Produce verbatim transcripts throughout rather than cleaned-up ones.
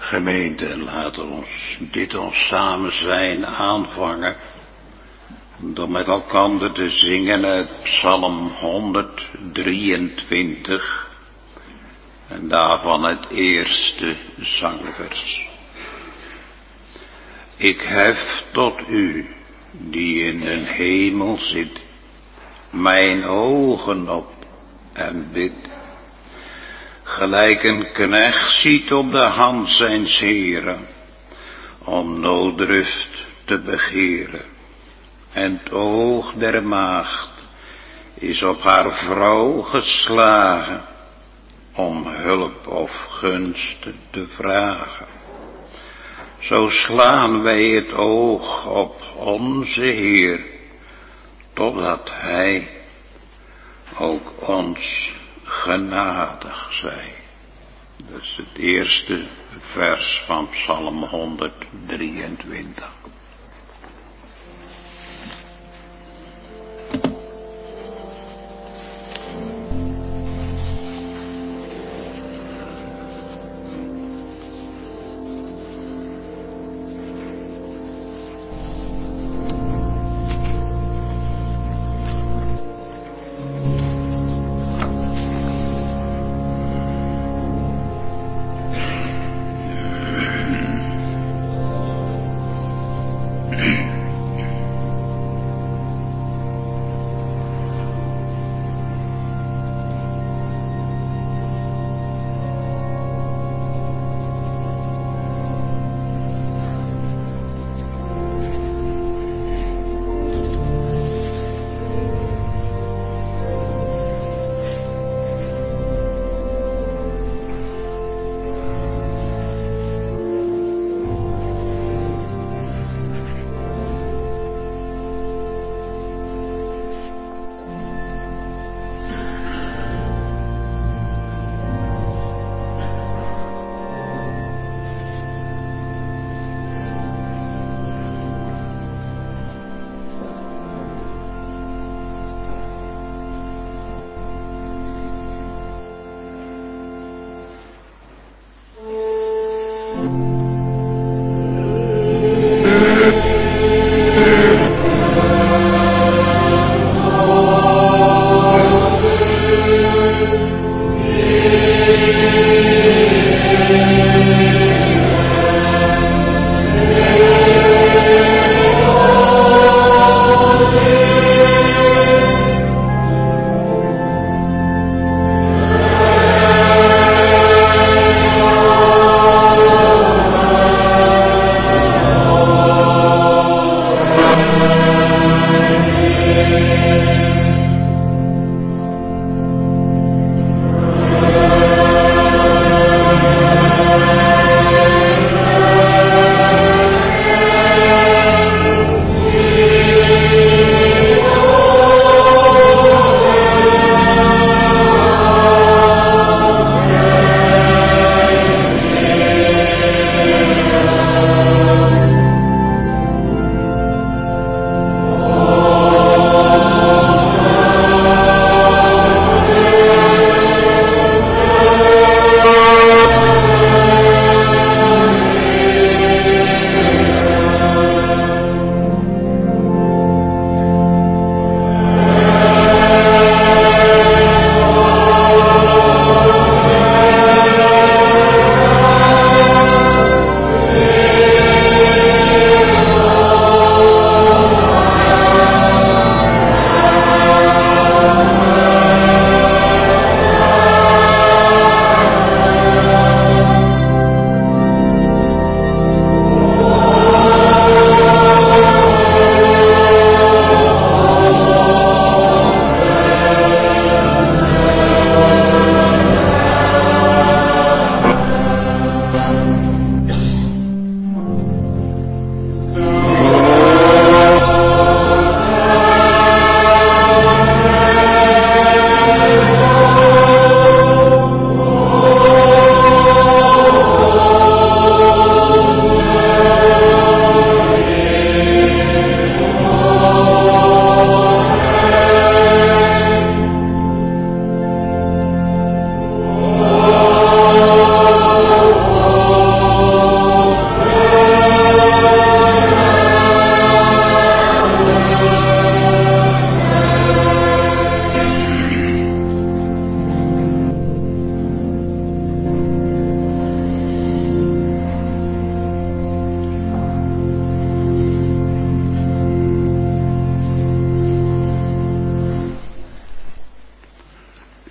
Gemeente, laat ons dit ons samen zijn aanvangen door met elkaar te zingen uit Psalm honderddrieëntwintig en daarvan het eerste zangvers. Ik hef tot u, die in den hemel zit, mijn ogen op en bid. Gelijk een knecht ziet op de hand zijns heren, om nooddruft te begeren. En het oog der maagd is op haar vrouw geslagen, om hulp of gunst te vragen. Zo slaan wij het oog op onze Heer, totdat Hij ook ons genadig zij. Dat is het eerste vers van Psalm honderddrieëntwintig.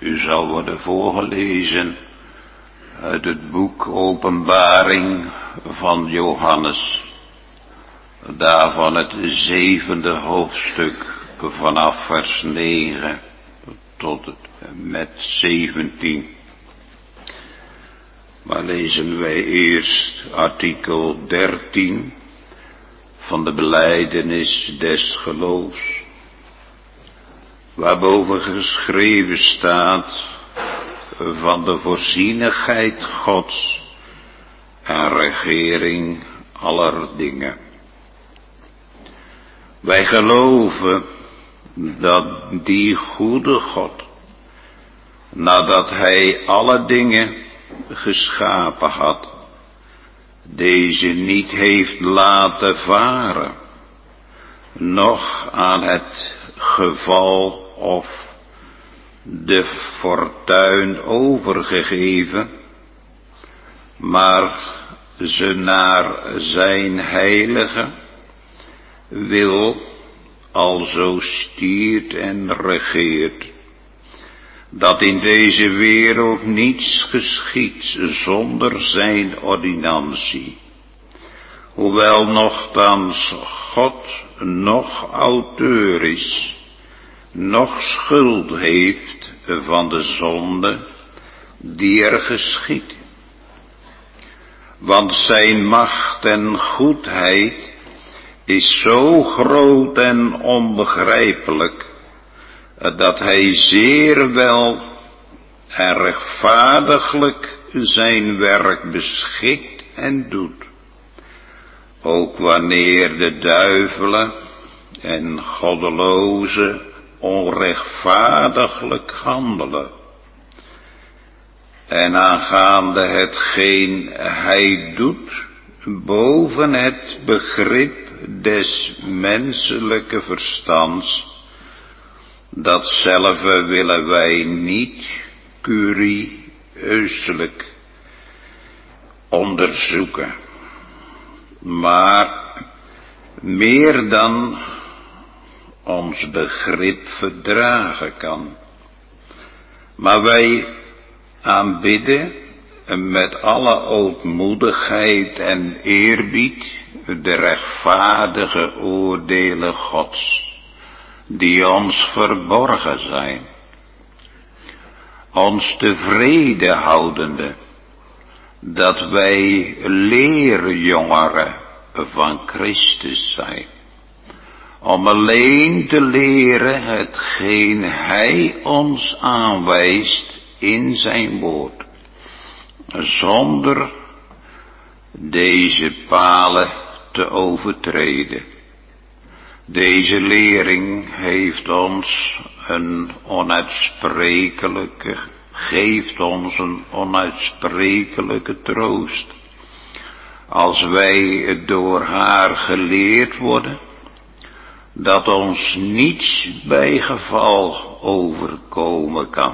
zal worden voorgelezen uit het boek Openbaring van Johannes, daarvan het zevende hoofdstuk vanaf vers negen tot met zeventien. Maar lezen wij eerst artikel dertien van de belijdenis des geloofs, waarboven geschreven staat van de voorzienigheid Gods en regering aller dingen. Wij geloven dat die goede God, nadat hij alle dingen geschapen had, deze niet heeft laten varen, noch aan het geval of de fortuin overgegeven, maar ze naar zijn heilige wil alzo stiert en regeert, dat in deze wereld niets geschiedt zonder zijn ordinantie, hoewel nochtans God nog auteur is, nog schuld heeft van de zonde die er geschiet. Want zijn macht en goedheid is zo groot en onbegrijpelijk, dat hij zeer wel en rechtvaardiglijk zijn werk beschikt en doet. Ook wanneer de duivelen en goddelozen onrechtvaardiglijk handelen. En aangaande hetgeen hij doet, boven het begrip des menselijke verstands, datzelfde willen wij niet curieuselijk onderzoeken, maar meer dan ons begrip verdragen kan. Maar wij aanbidden met alle ootmoedigheid en eerbied de rechtvaardige oordelen Gods, die ons verborgen zijn, ons tevreden houdende, dat wij leerjongeren van Christus zijn, om alleen te leren hetgeen hij ons aanwijst in zijn woord, zonder deze palen te overtreden. Deze lering heeft ons een onuitsprekelijke, geeft ons een onuitsprekelijke troost, als wij door haar geleerd worden, dat ons niets bij geval overkomen kan,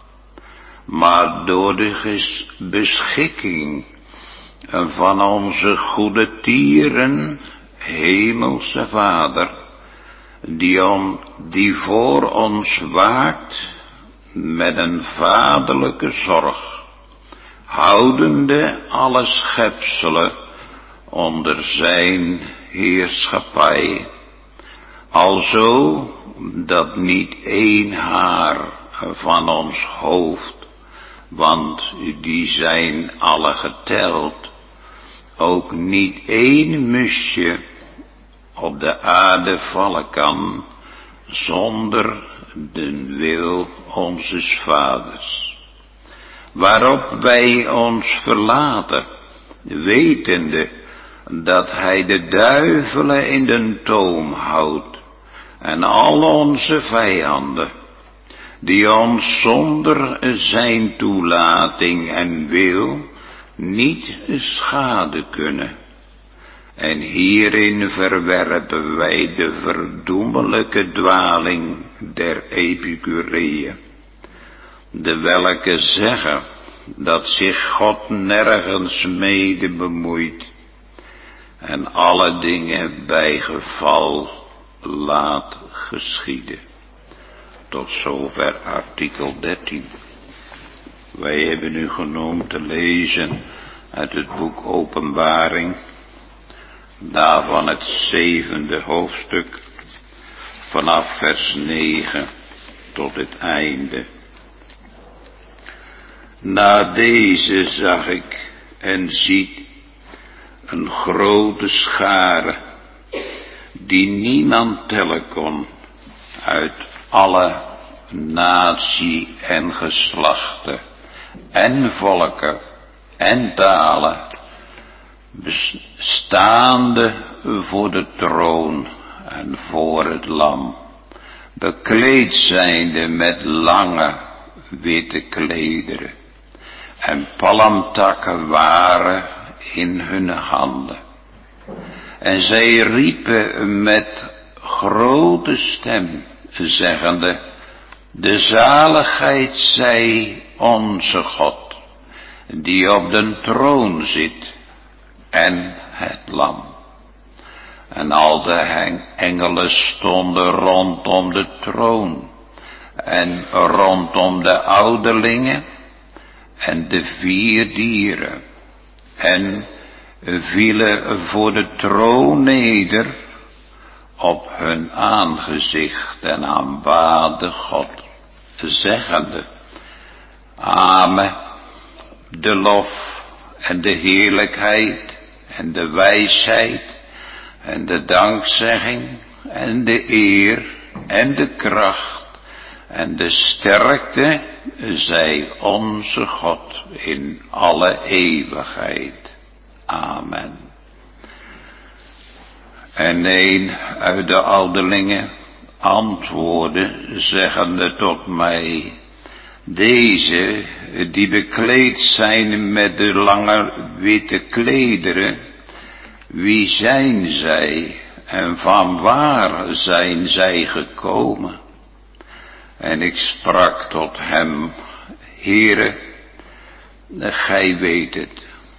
maar door de beschikking van onze goede tieren, hemelse Vader, die, om, die voor ons waakt met een vaderlijke zorg, houdende alle schepselen onder zijn heerschappij, alzo dat niet één haar van ons hoofd, want die zijn alle geteld, ook niet één musje op de aarde vallen kan, zonder de wil onzes Vaders. Waarop wij ons verlaten, wetende dat hij de duivelen in den toom houdt, en al onze vijanden, die ons zonder zijn toelating en wil niet schade kunnen. En hierin verwerpen wij de verdoemelijke dwaling der Epicureeën, de welke zeggen dat zich God nergens mede bemoeit en alle dingen bij geval laat geschieden. Tot zover artikel dertien. Wij hebben u genoemd te lezen uit het boek Openbaring, daarvan het zevende hoofdstuk, vanaf vers negen tot het einde. Na deze zag ik en ziet een grote schare, die niemand tellen kon, uit alle natie en geslachten en volken en talen, staande voor de troon en voor het lam, bekleed zijnde met lange witte klederen, en palmtakken waren in hun handen. En zij riepen met grote stem, zeggende: de zaligheid zij onze God, die op den troon zit, en het lam. En al de engelen stonden rondom de troon, en rondom de ouderlingen, en de vier dieren, en vielen voor de troon neder op hun aangezicht en aanbaden God, zeggende: Amen, de lof en de heerlijkheid en de wijsheid en de dankzegging en de eer en de kracht en de sterkte zij onze God in alle eeuwigheid. Amen. En een uit de ouderlingen antwoordde, zeggende tot mij: deze die bekleed zijn met de lange witte klederen, wie zijn zij en van waar zijn zij gekomen? En ik sprak tot hem: Heere, gij weet het.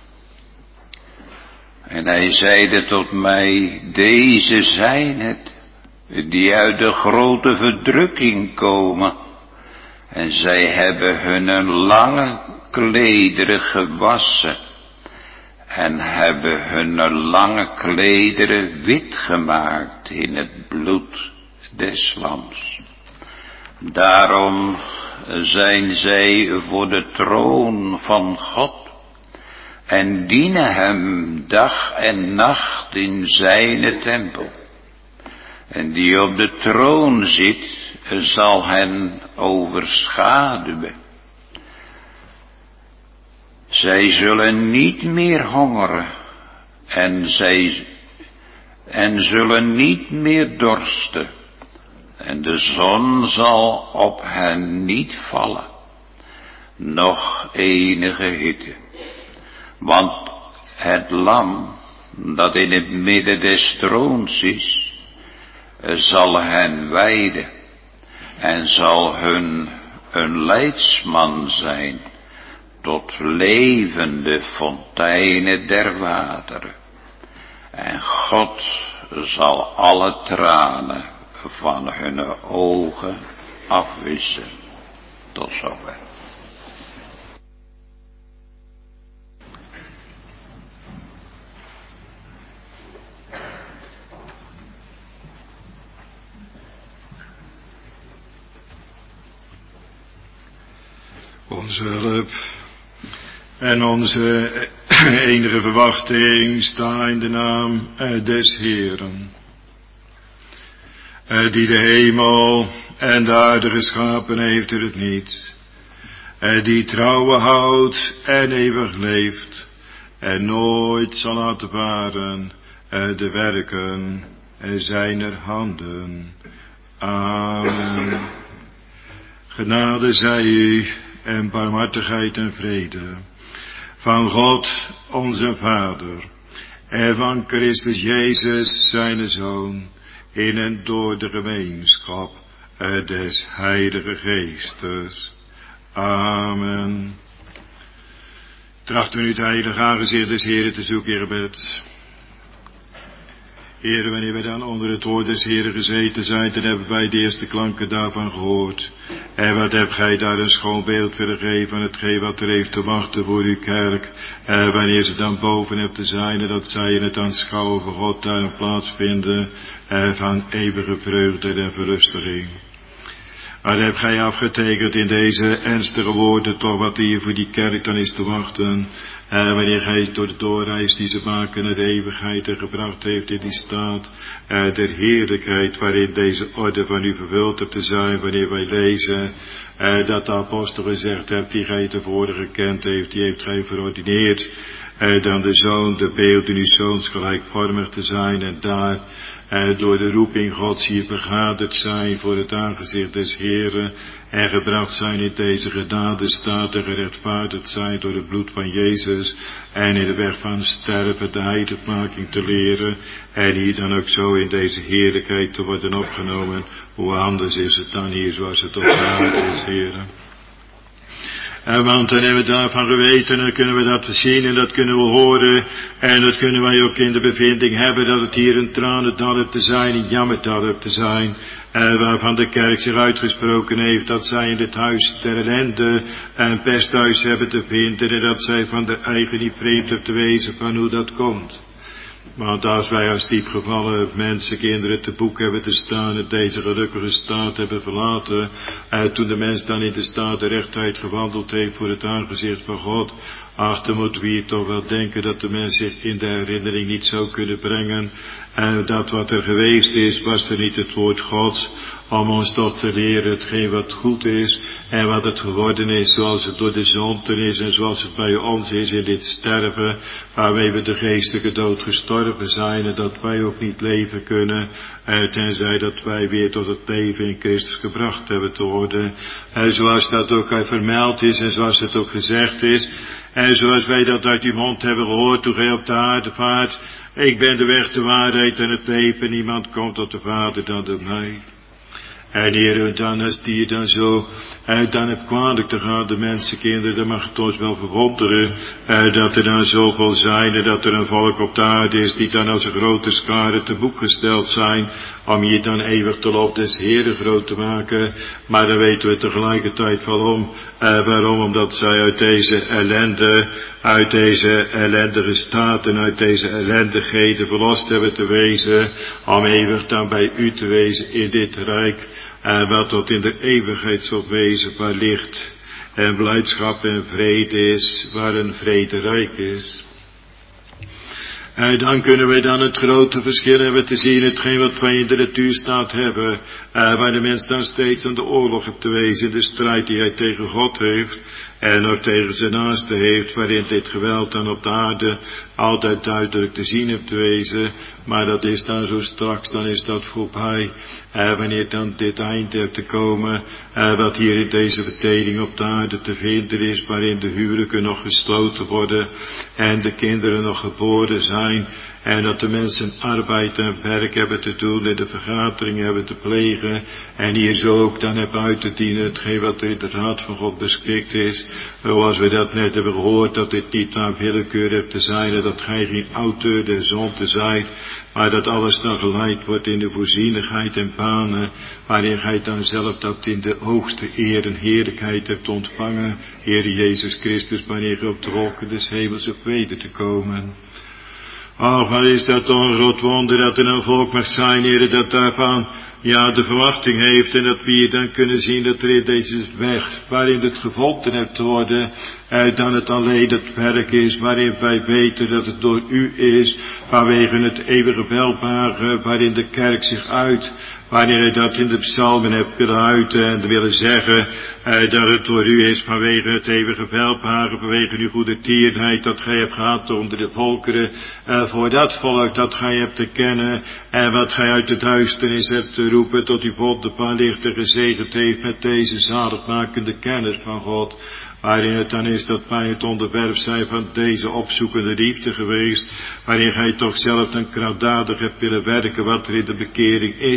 En hij zeide tot mij: deze zijn het, die uit de grote verdrukking komen. En zij hebben hun lange klederen gewassen, en hebben hun lange klederen wit gemaakt in het bloed des lams. Daarom zijn zij voor de troon van God, en dienen hem dag en nacht in zijne tempel. En die op de troon zit, zal hen overschaduwen. Zij zullen niet meer hongeren, en zij en zullen niet meer dorsten, en de zon zal op hen niet vallen, noch enige hitte. Want het lam dat in het midden des troons is, zal hen weiden en zal hun een leidsman zijn tot levende fonteinen der wateren. En God zal alle tranen van hun ogen afwissen. Tot zover. Onze hulp en onze enige verwachting sta in de naam des Heeren, die de hemel en de aarde geschapen heeft in het niet, die trouwen houdt en eeuwig leeft en nooit zal laten varen de werken zijner handen. Amen. Genade zij u en barmhartigheid en vrede van God onze Vader en van Christus Jezus zijn Zoon, in en door de gemeenschap des Heilige Geestes. Amen. Trachten u het heilige aangezicht des Heren te zoeken in gebed. Heer, wanneer wij dan onder het woord des Heeren gezeten zijn, dan hebben wij de eerste klanken daarvan gehoord. En wat hebt gij daar een schoon beeld willen geven van hetgeen wat er heeft te wachten voor uw kerk. En wanneer ze dan boven hebt te zijn, en dat zij in het aanschouwen van God daar een plaats vinden, en van eeuwige vreugde en verlustiging. Wat hebt gij afgetekend in deze ernstige woorden, toch wat hier voor die kerk dan is te wachten. En wanneer gij door de doorreis die ze maken naar de eeuwigheid er gebracht heeft in die staat uh, der heerlijkheid waarin deze orde van u vervuld hebt te zijn, wanneer wij lezen uh, dat de apostel gezegd hebt die gij tevoren gekend heeft, die heeft gij verordineerd uh, dan de zoon, de beelden uw zoons gelijkvormig te zijn en daar uh, door de roeping Gods hier vergaderd zijn voor het aangezicht des Heeren en gebracht zijn in deze genadestaat en gerechtvaardigd zijn door het bloed van Jezus en in de weg van sterven de heiligmaking te leren en hier dan ook zo in deze heerlijkheid te worden opgenomen. Hoe anders is het dan hier zoals het op aarde is, Heeren. En want dan hebben we daarvan geweten, en dan kunnen we dat zien en dat kunnen we horen. En dat kunnen wij ook in de bevinding hebben dat het hier een tranendal te zijn, een jammerdal te zijn. En waarvan de kerk zich uitgesproken heeft dat zij in dit huis ter ellende een pesthuis hebben te vinden. En dat zij van de eigen niet vreemd hebben te wezen van hoe dat komt. Want als wij als diepgevallen mensen, kinderen te boek hebben te staan en deze gelukkige staat hebben verlaten, en toen de mens dan in de staat de rechtheid gewandeld heeft voor het aangezicht van God, ach, dan moeten we hier toch wel denken dat de mens zich in de herinnering niet zou kunnen brengen, en dat wat er geweest is, was er niet het woord Gods, om ons toch te leren hetgeen wat goed is en wat het geworden is zoals het door de zonden is en zoals het bij ons is in dit sterven waarmee we de geestelijke dood gestorven zijn en dat wij ook niet leven kunnen eh, tenzij dat wij weer tot het leven in Christus gebracht hebben te worden. En zoals dat ook vermeld is en zoals het ook gezegd is en zoals wij dat uit uw mond hebben gehoord toen gij op de aarde vaart. Ik ben de weg, de waarheid en het leven. Niemand komt tot de Vader dan door mij. En Heer, dan als die dan zo uit dan het kwalijk te gaan, de mensenkinderen, dan mag het ons wel verwonderen, uh, dat er dan zoveel zijn en dat er een volk op de aarde is die dan als een grote schare te boek gesteld zijn, om hier dan eeuwig de lof des Heeren groot te maken. Maar dan weten we tegelijkertijd waarom. Uh, waarom? Omdat zij uit deze ellende, uit deze ellendige staat en uit deze ellendigheden verlost hebben te wezen, om eeuwig dan bij u te wezen in dit rijk. En wat tot in de eeuwigheid zal wezen, waar licht en blijdschap en vrede is, waar een vrederijk is. En dan kunnen wij dan het grote verschil hebben te zien, hetgeen wat wij in de natuurstaat hebben, uh, waar de mens dan steeds aan de oorlog hebt te wezen, de strijd die hij tegen God heeft, en ook tegen zijn naaste heeft, waarin dit geweld dan op de aarde altijd duidelijk te zien hebt te wezen, maar dat is dan zo straks, dan is dat voorbij. Uh, wanneer dan dit eind hebt te komen, uh, wat hier in deze verdeling op de aarde te vinden is, waarin de huwelijken nog gesloten worden en de kinderen nog geboren zijn, en dat de mensen arbeid en werk hebben te doen en de vergadering hebben te plegen en hier zo ook dan hebben uit te dienen hetgeen wat er in de raad van God beschikt is, zoals we dat net hebben gehoord, dat dit niet naar willekeur hebt te zijn en dat gij geen auteur der zonde zijt, maar dat alles dan geleid wordt in de voorzienigheid en banen, waarin gij dan zelf dat in de hoogste eer en heerlijkheid hebt ontvangen, Heer Jezus Christus, wanneer ge op de wolken des hemels op weder te komen. Och, wat is dat toch een groot wonder dat er een volk mag zijn, Heer, dat daarvan ja de verwachting heeft en dat we hier dan kunnen zien dat er in deze weg, waarin het gevonden hebt te worden, eh, dan het alleen het werk is, waarin wij weten dat het door u is, vanwege het eeuwige welbare, waarin de kerk zich uit, wanneer hij dat in de psalmen hebt willen uiten en willen zeggen, eh, dat het door u is vanwege het eeuwige welbare, vanwege uw goede tierenheid dat gij hebt gehad onder de volkeren, eh, voor dat volk dat gij hebt te kennen en wat gij uit de duisternis hebt te roepen tot uw wonderbaar licht en gezegend heeft met deze zaligmakende kennis van God. Waarin het dan is dat wij het onderwerp zijn van deze opzoekende liefde geweest, waarin gij toch zelf dan krachtdadig hebt willen werken wat er in de bekering is,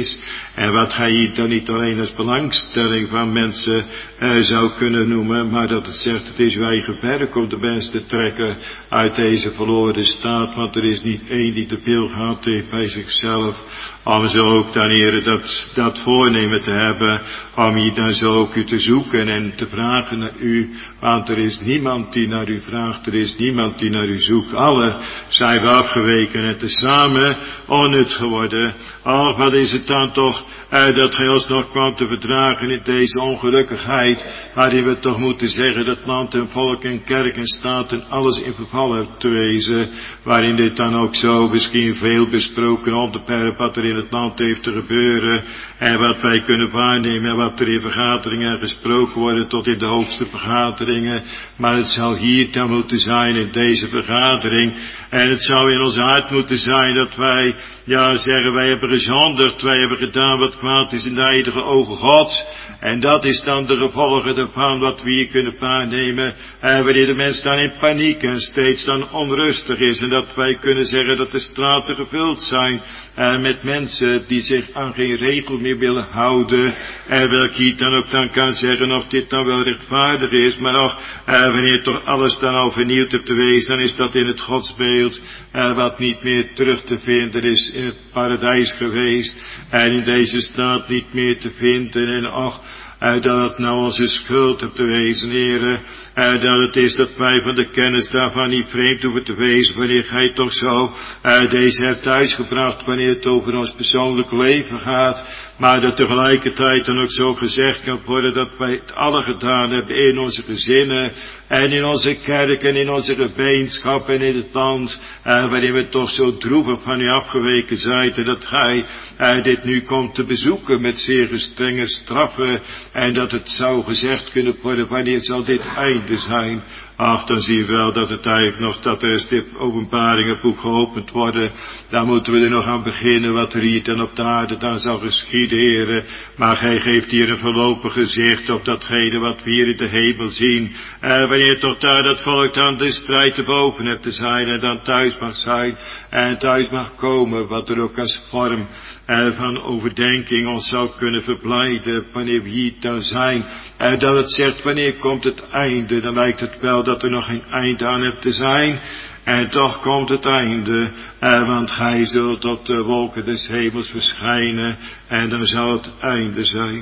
En wat gij hier dan niet alleen als belangstelling van mensen uh, zou kunnen noemen, maar dat het zegt, het is uw eigen werk om de mensen te trekken uit deze verloren staat, want er is niet één die te veel gehad heeft bij zichzelf, om zo ook dan, heren, dat, dat voornemen te hebben, om hier dan zo ook u te zoeken en te vragen naar u, want er is niemand die naar u vraagt, er is niemand die naar u zoekt. Alle zijn we afgeweken en tezamen onnut geworden. Och, wat is het dan toch Uh, dat gij ons nog kwam te verdragen in deze ongelukkigheid, waarin we toch moeten zeggen dat land en volk en kerk en staat en alles in verval hebt te wezen, waarin dit dan ook zo misschien veel besproken onderwerp wat er in het land heeft te gebeuren en wat wij kunnen waarnemen en wat er in vergaderingen gesproken worden tot in de hoogste vergaderingen, maar het zou hier dan moeten zijn in deze vergadering en het zou in ons hart moeten zijn dat wij ja zeggen wij hebben gezondigd, wij hebben gedaan wat kwaad is in de heilige ogen Gods. En dat is dan de gevolgen ervan wat we hier kunnen waarnemen. En wanneer de mens dan in paniek en steeds dan onrustig is. En dat wij kunnen zeggen dat de straten gevuld zijn en met mensen die zich aan geen regel meer willen houden. En welk hier dan ook dan kan zeggen of dit dan wel rechtvaardig is. Maar nog, eh, wanneer toch alles dan al vernieuwd hebt te wezen, dan is dat in het godsbeeld eh, wat niet meer terug te vinden is in het paradijs geweest. En in deze staat niet meer te vinden. En och, Uh, dat het nou onze schuld hebt te wezen, heren. Uh, dat het is dat wij van de kennis daarvan niet vreemd hoeven te wezen, wanneer gij toch zo uh, deze hebt thuisgebracht, wanneer het over ons persoonlijk leven gaat. Maar dat tegelijkertijd dan ook zo gezegd kan worden dat wij het alle gedaan hebben in onze gezinnen en in onze kerk en in onze gemeenschap en in het land, uh, waarin we toch zo droevig van u afgeweken zijn en dat gij uh, dit nu komt te bezoeken met zeer strenge straffen en dat het zou gezegd kunnen worden wanneer zal dit einde zijn. Ach, dan zie je wel dat het eigenlijk nog, dat er is dit openbaringenboek geopend worden. Dan moeten we er nog aan beginnen wat er hier dan op de aarde dan zal geschieden, heren. Maar gij geeft hier een voorlopig gezicht op datgene wat we hier in de hemel zien. En wanneer toch daar dat volk dan de strijd te boven hebt te zijn en dan thuis mag zijn en thuis mag komen, wat er ook als vorm Uh, van overdenking ons zou kunnen verblijden wanneer we hier dan zijn. En uh, dat het zegt wanneer komt het einde, dan lijkt het wel dat er nog geen einde aan hebt te zijn. En toch komt het einde, uh, want gij zult op de wolken des hemels verschijnen en dan zal het einde zijn.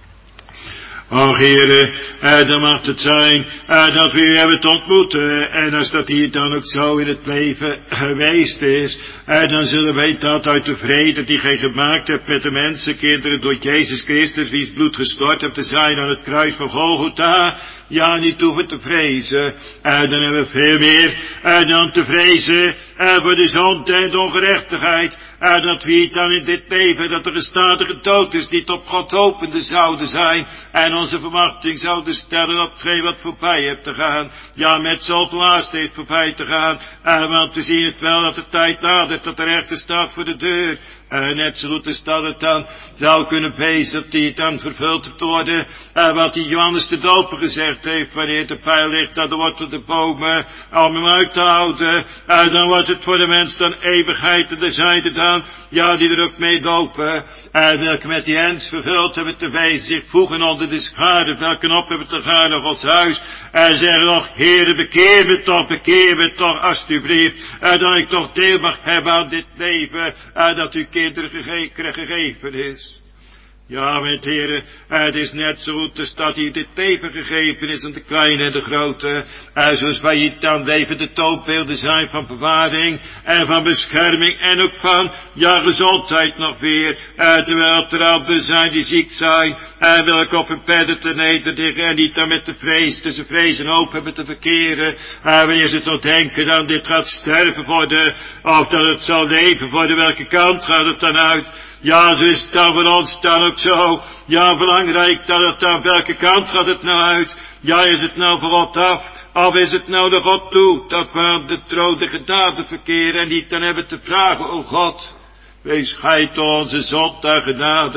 Och, heren, eh, dan mag het zijn eh, dat we u hebben te ontmoeten. En als dat hier dan ook zo in het leven geweest is, eh, dan zullen wij dat uit de vrede die gij gemaakt hebt met de mensenkinderen door Jezus Christus, wiens bloed gestort hebt te zijn aan het kruis van Golgotha, ja, niet hoeven te vrezen. Eh, dan hebben we veel meer eh, dan te vrezen eh, voor de zonde en de ongerechtigheid. En dat we hier dan in dit leven, dat er een stadige dood is, niet op God hopende zouden zijn. En onze verwachting zouden stellen op hetgeen wat voorbij hebt te gaan. Ja, met zoveel haast heeft voorbij te gaan. En want we zien het wel dat de tijd nadert, dat er rechter staat voor de deur. En net zo goed is dat het dan zou kunnen wezen dat die dan vervuld te worden. En wat die Johannes de Doper gezegd heeft, wanneer de pijl ligt, dat er wordt op de bomen, om hem uit te houden. En dan wordt het voor de mens dan eeuwigheid en de zijde dan, ja, die er ook mee lopen. En welke met die hens vervuld hebben te wezen, zich voegen onder de schade, welke op hebben te gaan naar Gods huis. En zeggen nog, Heere, bekeer me toch, bekeer me toch, alsjeblieft. En dat ik toch deel mag hebben aan dit leven, en dat uw kinderen gege- gegeven is. Ja, mijn heren, het is net zo goed dus dat hier dit leven gegeven is aan de kleine en de grote. En zoals wij hier dan leven de toonbeelden zijn van bewaring en van bescherming en ook van, ja, gezondheid nog weer. En terwijl er anderen zijn die ziek zijn en welke op hun bedden te nederliggen en niet dan met de vrees, tussen vrees en hoop hebben te verkeren. En wanneer ze toch denken dan dit gaat sterven worden of dat het zal leven worden, welke kant gaat het dan uit? Ja, zo is het dan voor ons dan ook zo. Ja, belangrijk dat het dan, welke kant gaat het nou uit? Ja, is het nou voor God af? Of is het nou de God toe? Dat we aan de troon de gedaden verkeren en niet dan hebben te vragen, o God, wees gij toch onze zondag genadig.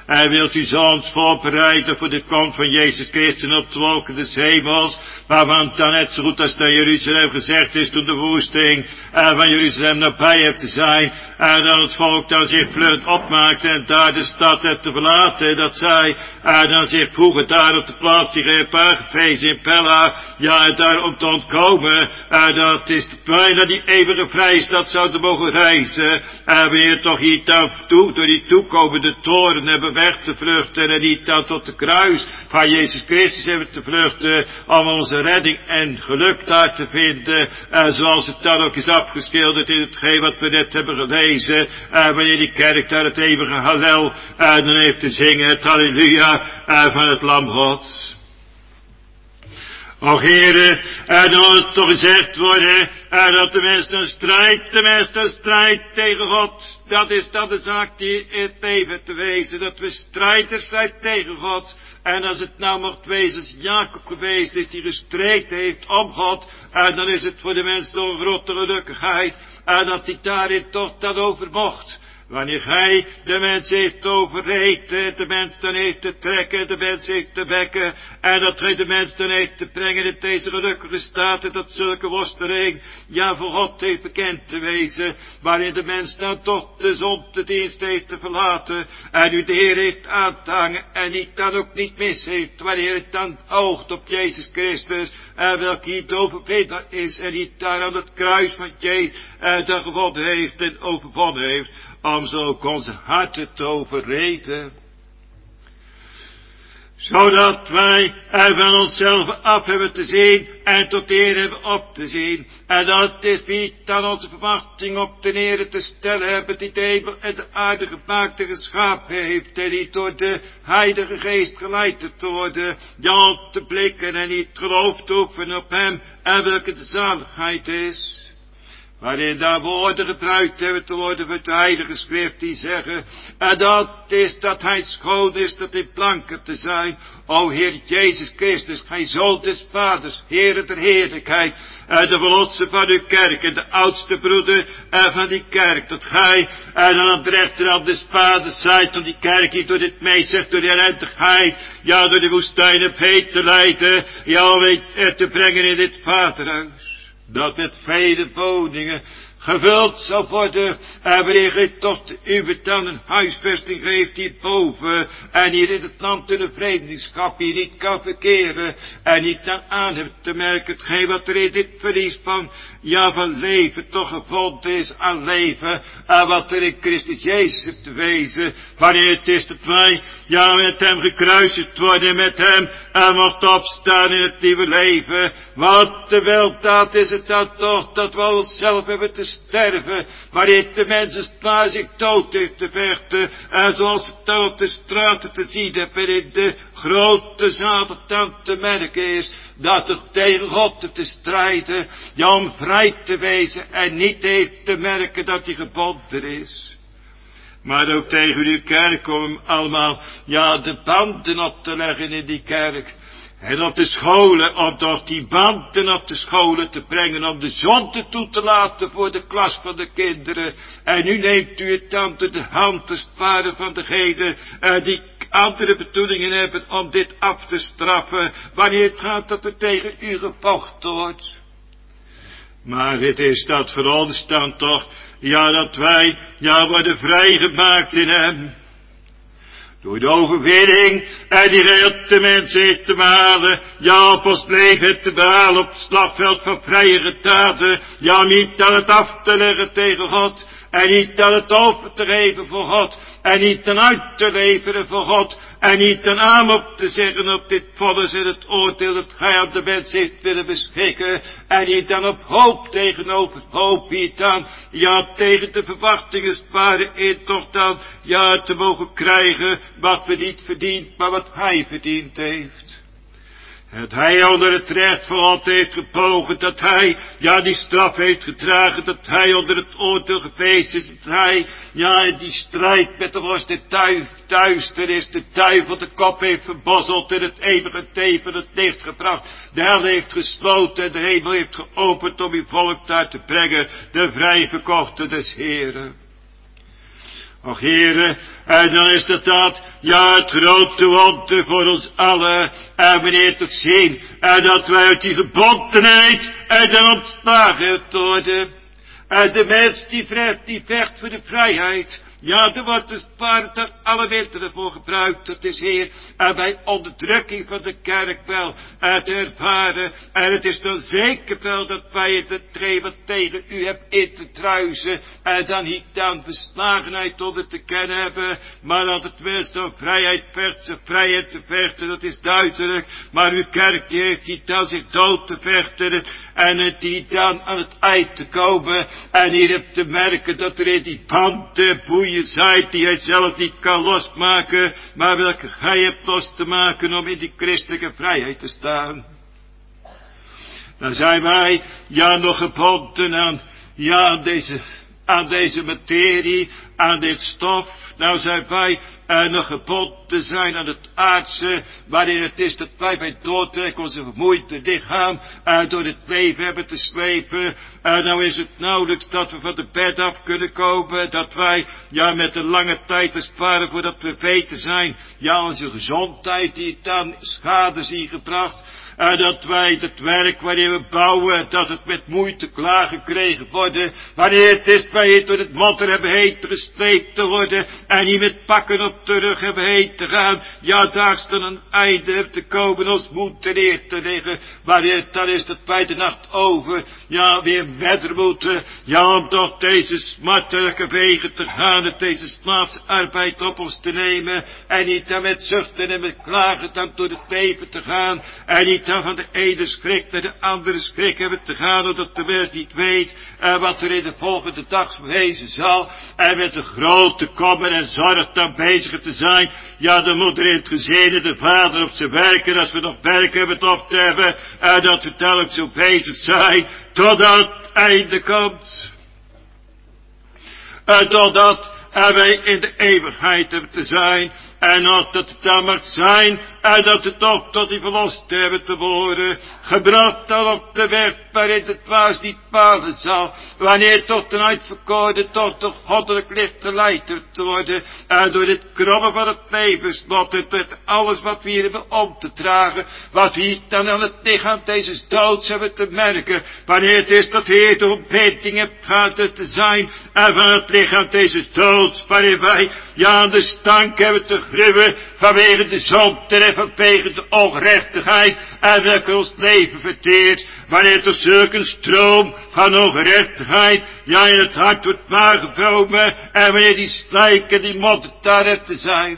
Hij wilt u zoons voorbereiden voor de komst van Jezus Christus op de wolken des hemels, waarvan dan net zo goed als naar Jeruzalem gezegd is toen de woesting uh, van Jeruzalem nabij heeft te zijn, en uh, dan het volk dan zich vlug opmaakt en daar de stad heeft te verlaten, dat zij uh, dan zich vroegen daar op de plaats die gij hebt aangeprezen in Pella, ja, en daar om te ontkomen, uh, dat is bijna die eeuwige vrijstad zouden mogen reizen, en weer toch hier dan toe, door die toekomende toren hebben weg te vluchten, en niet dan tot de kruis van Jezus Christus hebben te vluchten, om onze redding en geluk daar te vinden, uh, zoals het dan ook is afgeschilderd in hetgeen wat we net hebben gelezen, uh, wanneer die kerk daar het eeuwige Hallel, uh, dan heeft te zingen, het Halleluja, uh, van het Lam Gods. Och heren, en dan moet het toch gezegd worden, en dat de mens een strijd, de mens een strijd tegen God. Dat is dat de zaak die het leven te wezen, dat we strijders zijn tegen God. En als het nou mocht wezen, als Jacob geweest is, die gestreden heeft om God, en dan is het voor de mens nog een grote gelukkigheid, en dat hij daarin toch dat over mocht. Wanneer gij de mens heeft overreden, de mens dan heeft te trekken, de mens heeft te wekken, en dat gij de mens dan heeft te brengen in deze gelukkige staat, en dat zulke worsteling, ja, voor God heeft bekend te wezen, waarin de mens dan toch de zonde dienst heeft te verlaten, en u de Heer heeft aan te hangen, en die dan ook niet mis heeft, wanneer het dan oogt op Jezus Christus, en welke hier de overwinnaar is, en die daar aan het kruis van Jezus, en dan gewonnen heeft en overwonnen heeft, om zo ook onze harten te overreden, zodat wij er van onszelf af hebben te zien en tot de Heer hebben op te zien, en dat is wie dan onze verwachting op de Heer te stellen hebben, die de hemel en de aarde gemaakt en geschapen heeft, en die door de Heilige Geest geleid te worden, ja, te blikken en niet geloof te oefenen op hem, en welke de zaligheid is. Waarin daar woorden gebruikt hebben te worden voor de Heilige Schrift die zeggen, en dat is dat hij schoon is, dat hij blanker te zijn. O Heer Jezus Christus, gij zoon des Vaders, Heere der heerlijkheid, en de verlosser van uw kerk, en de oudste broeder van die kerk, dat gij en aan het rechterhand des Vaders zijt, om die kerk hier door dit meezegt, door die ellendigheid, ja, door de woestijn op heen te leiden, ja, om het te brengen in dit vaderhuis, dat met vele woningen gevuld zal worden, en wanneer gij tot u dan een huisvesting geeft hierboven, en hier in het land in de vreemdelingschap hier niet kan verkeren, en niet dan aan hebt te merken, hetgeen wat er in dit verlies van, ja, van leven toch gevonden is aan leven, en wat er in Christus Jezus hebt te wezen, wanneer het is dat wij, ja, met hem gekruisigd worden, en met hem, en mocht opstaan in het nieuwe leven, wat de weldaad is het dan toch, dat we onszelf hebben te sterven, waarin de mens klaar zich dood heeft te vechten, en zoals het dan op de straten te zien hebben, in de grote zaal dan te merken is, dat er tegen God te strijden, ja, om vrij te wezen, en niet heeft te merken dat hij gebonden is. Maar ook tegen uw kerk om allemaal, ja, de banden op te leggen in die kerk. En op de scholen, om toch die banden op de scholen te brengen, om de zonde toe te laten voor de klas van de kinderen. En nu neemt u het dan door de hand te sparen van degenen uh, die andere bedoelingen hebben om dit af te straffen, wanneer het gaat dat er tegen u gevochten wordt. Maar het is dat voor ons dan toch, ja, dat wij, ja, worden vrijgemaakt in hem. Door de overwinning, en die reelt de mens heeft te behalen, ja, op ons leven te behalen op het slagveld van vrije gedaden, ja, niet aan het af te leggen tegen God, en niet aan het over te geven voor God, en niet aan uit te leveren voor God, en niet een naam op te zeggen op dit vonnis en het oordeel dat gij aan de mens heeft willen beschikken, en niet dan op hoop tegenover hoop, niet dan, ja, tegen de verwachtingen sparen in toch dan, ja, te mogen krijgen wat we niet verdiend, maar wat hij verdiend heeft. Dat hij onder het recht van God heeft gebogen, dat hij, ja, die straf heeft gedragen, dat hij onder het oordeel geweest is, dat hij, ja, die strijd met de worst de duif, duisternis, de duivel de kop heeft verbozzeld en het eeuwige teven het licht gebracht, de hel heeft gesloten en de hemel heeft geopend om uw volk daar te brengen, de vrijverkochte des Heren. Och Heere, en dan is dat dat, ja, het grote wonder voor ons allen. En meneer toch zien, en dat wij uit die gebondenheid en dan ontslagen worden. En de mens die vecht, die vecht voor de vrijheid. Ja, er wordt dus paard daar alle winteren voor gebruikt. Dat is Heer, en bij onderdrukking van de kerk wel uh, te ervaren. En het is dan zeker wel dat wij het de tree wat tegen u hebt in te truisen. En dan niet dan verslagenheid onder te kennen hebben. Maar dat het mens dan vrijheid vecht, zijn vrijheid te vechten, dat is duidelijk. Maar uw kerk die heeft niet dan zich dood te vechten. En het die dan aan het eind te komen. En hier hebt te merken dat er in die banden boeien je zijt die hij zelf niet kan losmaken, maar welke gij hebt los te maken om in die christelijke vrijheid te staan. Dan zijn wij, ja, nog gebonden aan, ja, aan deze, aan deze materie, aan dit stof. Nou zijn wij uh, nog gebonden zijn aan het aardse, waarin het is dat wij bij doortrek onze vermoeide lichaam uh, door het leven hebben te slepen. Uh, nou is het nauwelijks dat we van de bed af kunnen komen, dat wij, ja, met een lange tijd te sparen voordat we weten zijn, ja, onze gezondheid die dan schade zien gebracht. En dat wij het werk wanneer we bouwen, dat het met moeite klaargekregen worden. Wanneer het is bij het door het modder hebben heen gesleept te worden. En niet met pakken op de rug hebben heen te gaan. Ja, daar is dan een einde te komen, ons moed neer te leggen. Wanneer het dan is dat wij de nacht over, ja, weer verder moeten. Ja, om toch deze smartelijke wegen te gaan. En deze slaafsarbeid op ons te nemen. En niet dan met zuchten en met klagen dan door het leven te gaan. En niet dan van de ene schrik naar de andere schrik hebben te gaan, omdat de mens niet weet uh, wat er in de volgende dag wezen zal. En met de grote kommer en zorg dan bezig te zijn. Ja, de moeder in het gezin en de vader op zijn werk. En als we nog werk hebben op te hebben, en uh, dat we telkens zo bezig zijn, totdat het einde komt. En uh, totdat uh, wij in de eeuwigheid hebben te zijn. En of dat het dan mag zijn, en dat het toch tot die verlost hebben te worden, gebracht dan op de weg waarin het dwaas niet falen zal, wanneer tot een uitverkoren, tot een goddelijk licht geleid te worden, en door dit krommen van het levenslot, en met alles wat we hier hebben om te dragen, wat we hier dan aan het lichaam deze doods hebben te merken, wanneer het is dat Heer de ontbinding hebt gehad te zijn, en van het lichaam deze doods, waarin wij, ja, aan de stank hebben te gruwen, vanwege de zonde en vanwege de ongerechtigheid, en welke ons leven verteert, wanneer er zulke een stroom van ongerechtigheid, ja, in het hart wordt waargenomen, en wanneer die slijk en die modder daar hebt te zijn.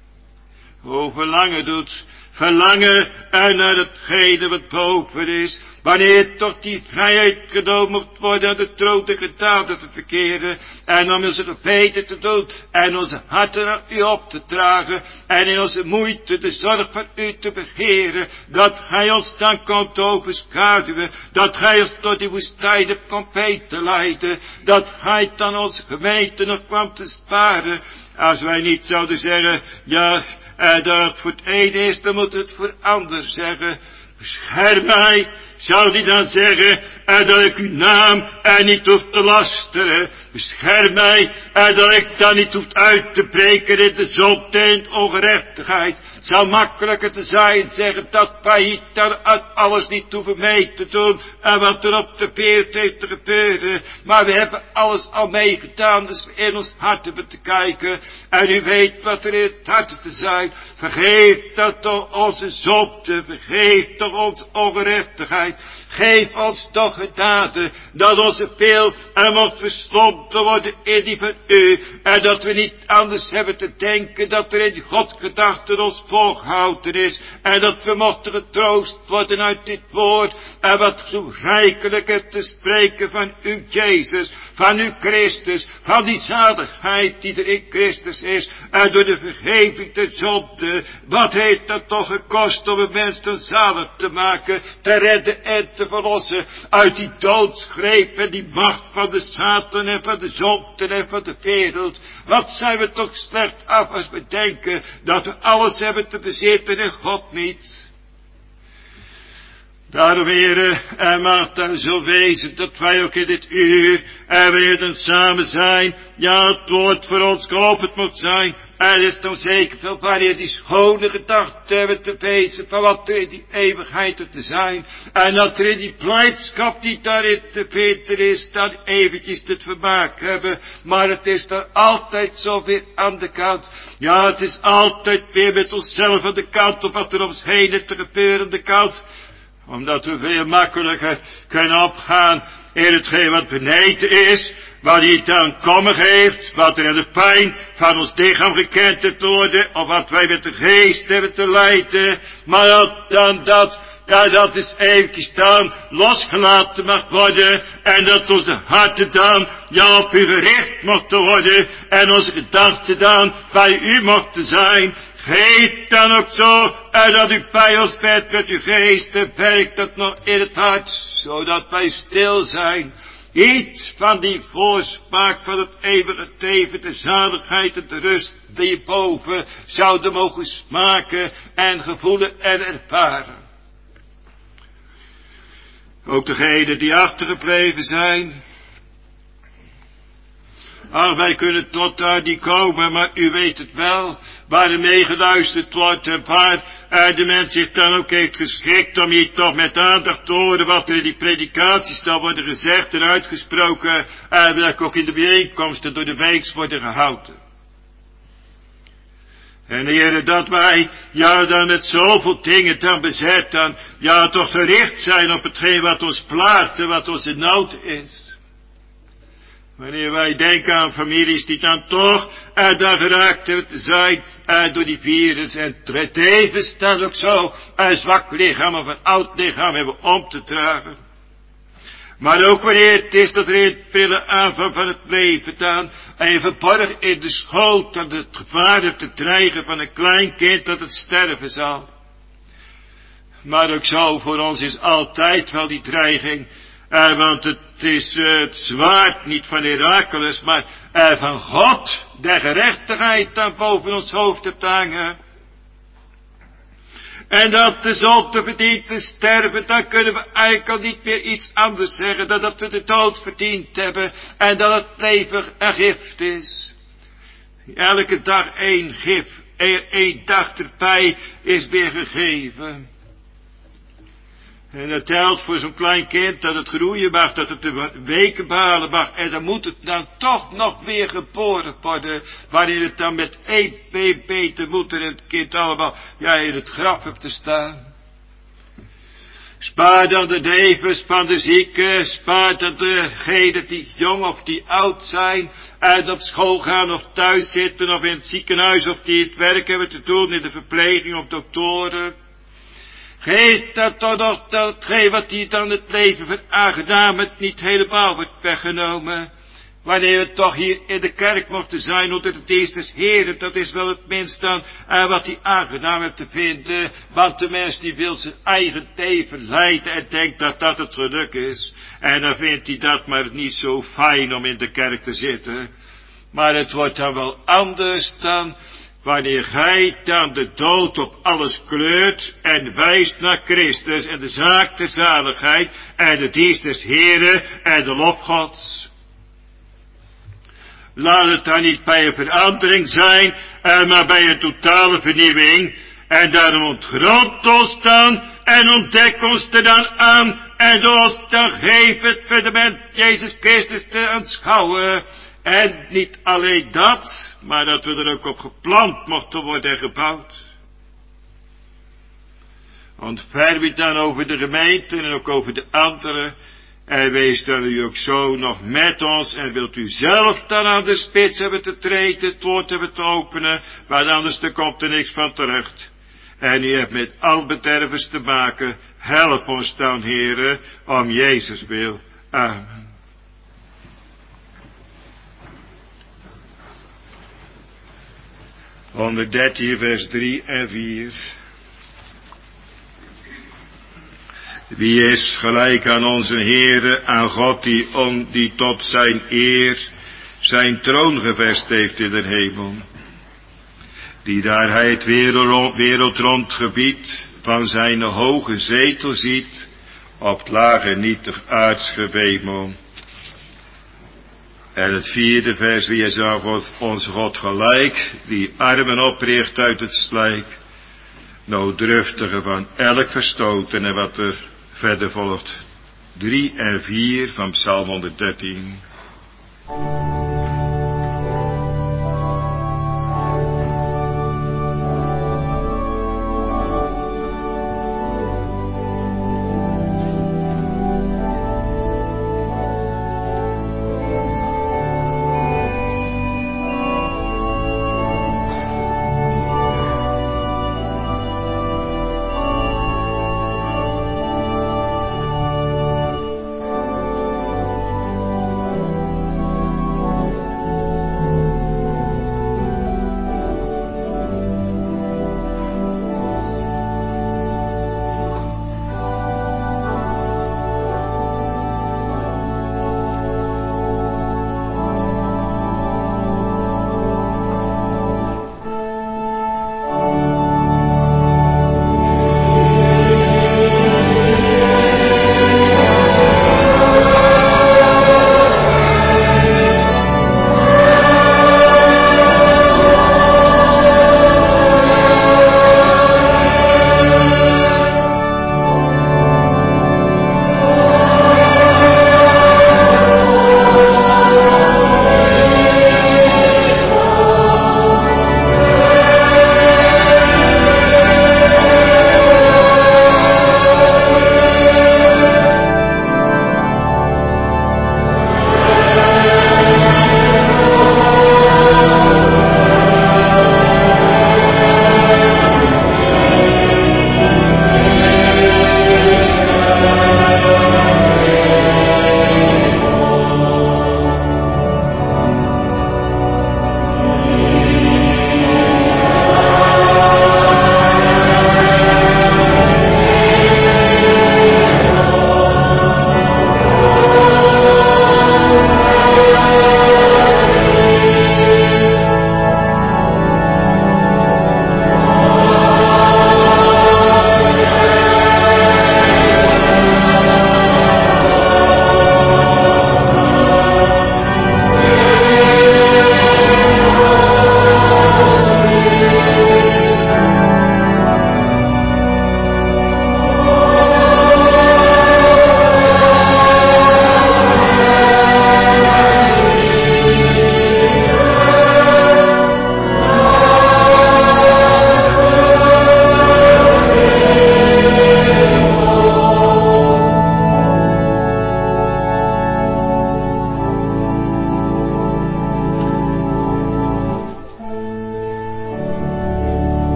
O, verlangen doet, verlangen en naar hetgene wat boven is, wanneer toch die vrijheid genomen moet worden aan de troon de gedaden te verkeren, en om onze gebeden te doen, en onze harten aan u op te dragen, en in onze moeite de zorg van u te begeren, dat gij ons dan komt overschaduwen, dat gij ons door die woestijnen komt heen te leiden, dat gij dan onze gemeente nog kwam te sparen, als wij niet zouden zeggen, ja, en dat het voor het ene is, dan moet het voor het ander zeggen. Bescherm mij, zou die dan zeggen, en dat ik uw naam en niet hoef te lasteren. Bescherm mij, en dat ik dan niet hoef uit te breken in de zonde en ongerechtigheid. Het zou makkelijker te zijn zeggen dat wij daar alles niet hoeven mee te doen, en wat er op de wereld heeft te gebeuren. Maar we hebben alles al meegedaan, dus we in ons hart hebben te kijken. En u weet wat er in het hart te zijn. Vergeef dat toch onze zonde, vergeef toch onze ongerechtigheid. Geef ons toch genade, dat onze veel en mocht verslonden worden in die van u, en dat we niet anders hebben te denken dat er in Gods gedachten ons volgehouden is, en dat we mochten getroost worden uit dit woord, en wat zo rijkelijk hebt te spreken van uw Jezus, van uw Christus, van die zaligheid die er in Christus is, en door de vergeving der zonde. Wat heeft dat toch gekost om een mens dan zalig te maken, te redden en te verlossen uit die doodsgreep en die macht van de Satan en van de zonde en van de wereld. Wat zijn we toch slecht af als we denken dat we alles hebben te bezitten en God niet. Daarom, Heere, en mag dan zo wezen dat wij ook in dit uur en wanneer dan samen zijn, ja, het woord voor ons geopend moet zijn. En het is dan zeker veel wanneer die schone gedachten hebben te wezen van wat er in die eeuwigheid er te zijn. En dat er in die blijdschap die daarin te vinden is, dan eventjes het vermaak hebben. Maar het is dan altijd zo weer aan de kant. Ja, het is altijd weer met onszelf aan de kant op wat er om ons heen te gebeuren aan de kant. Omdat we veel makkelijker kunnen opgaan in hetgeen wat beneden is, wat hij dan komen heeft, wat er in de pijn van ons lichaam gekend te worden, of wat wij met de geest hebben te lijden, maar dat dan dat, ja, dat is eventjes dan losgelaten mag worden, en dat onze harten dan, ja, op u gericht mochten worden, en onze gedachten dan bij u mochten zijn. Geef dan ook zo, en dat u bij ons bent met uw geest, en werkt dat nog in het hart, zodat wij stil zijn. Iets van die voorsmaak van het eeuwige leven, de zaligheid en de rust die je boven zouden mogen smaken en gevoelen en ervaren. Ook degenen die achtergebleven zijn. Ach, wij kunnen tot daar niet komen, maar u weet het wel, waar er mee geluisterd wordt en waar uh, de mens zich dan ook heeft geschikt om hier toch met aandacht te horen wat er in die predikaties dan worden gezegd en uitgesproken, en uh, welke ook in de bijeenkomsten door de weeks worden gehouden. En Heere, dat wij, ja, dan met zoveel dingen dan bezet, dan, ja, toch gericht zijn op hetgeen wat ons plaagt en wat onze nood is. Wanneer wij denken aan families die dan toch uh, daar geraakt hebben te zijn uh, door die virus. En tevens dan ook zo een zwak lichaam of een oud lichaam hebben om te dragen. Maar ook wanneer het is dat er in het prille aanvang van het leven dan even verborgen in de schoot dat het gevaar heeft te dreigen van een klein kind dat het sterven zal. Maar ook zo voor ons is altijd wel die dreiging. Uh, want het is uh, het zwaard niet van Heracles, maar uh, van God, de gerechtigheid dan boven ons hoofd te hangen. En dat de zonde verdient te sterven, dan kunnen we eigenlijk al niet meer iets anders zeggen dan dat we de dood verdiend hebben en dat het leven een gift is. Elke dag één gif, één dag erbij is weer gegeven. En dat telt voor zo'n klein kind dat het groeien mag, dat het de weken behalen mag. En dan moet het dan toch nog weer geboren worden. Waarin het dan met één been beter moet en het kind allemaal, ja, in het graf hebt te staan. Spaar dan de levens van de zieken. Spaar dan degenen die jong of die oud zijn. En op school gaan of thuis zitten of in het ziekenhuis of die het werk hebben te doen in de verpleging of doktoren. Geef dat toch nog datgene wat die dan het leven veraangenaam het niet helemaal wordt weggenomen. Wanneer we toch hier in de kerk mochten zijn onder de dienst des Heren, dat is wel het minst dan uh, wat hij aangenaam heeft te vinden. Want de mens die wil zijn eigen leven leiden en denkt dat dat het geluk is. En dan vindt hij dat maar niet zo fijn om in de kerk te zitten. Maar het wordt dan wel anders dan wanneer gij dan de dood op alles kleurt en wijst naar Christus en de zaak der zaligheid en de dienst des Heren en de lof Gods. Laat het dan niet bij een verandering zijn, maar bij een totale vernieuwing. En daarom ontgrond ons dan en ontdek ons er dan aan en doe ons dan geef het fundament Jezus Christus te aanschouwen. En niet alleen dat, maar dat we er ook op geplant mochten worden en gebouwd. Ontferm u dan over de gemeente en ook over de anderen. En wees dan u ook zo nog met ons. En wilt u zelf dan aan de spits hebben te treden, het woord hebben te openen. Want anders er komt er niks van terecht. En u hebt met al bedervers te maken. Help ons dan, Heere, om Jezus wil. Amen. honderddertien vers drie en vier. Wie is gelijk aan onze Heere, aan God die, on, die tot zijn eer zijn troon gevest heeft in de hemel. Die daar hij het wereldrond gebied van zijn hoge zetel ziet op het lage nietig aards gewemel. En het vierde vers, wie is aan onze God gelijk, die armen opricht uit het slijk, nou druftige van elk verstoten, en wat er verder volgt, drie en vier van Psalm honderddertien.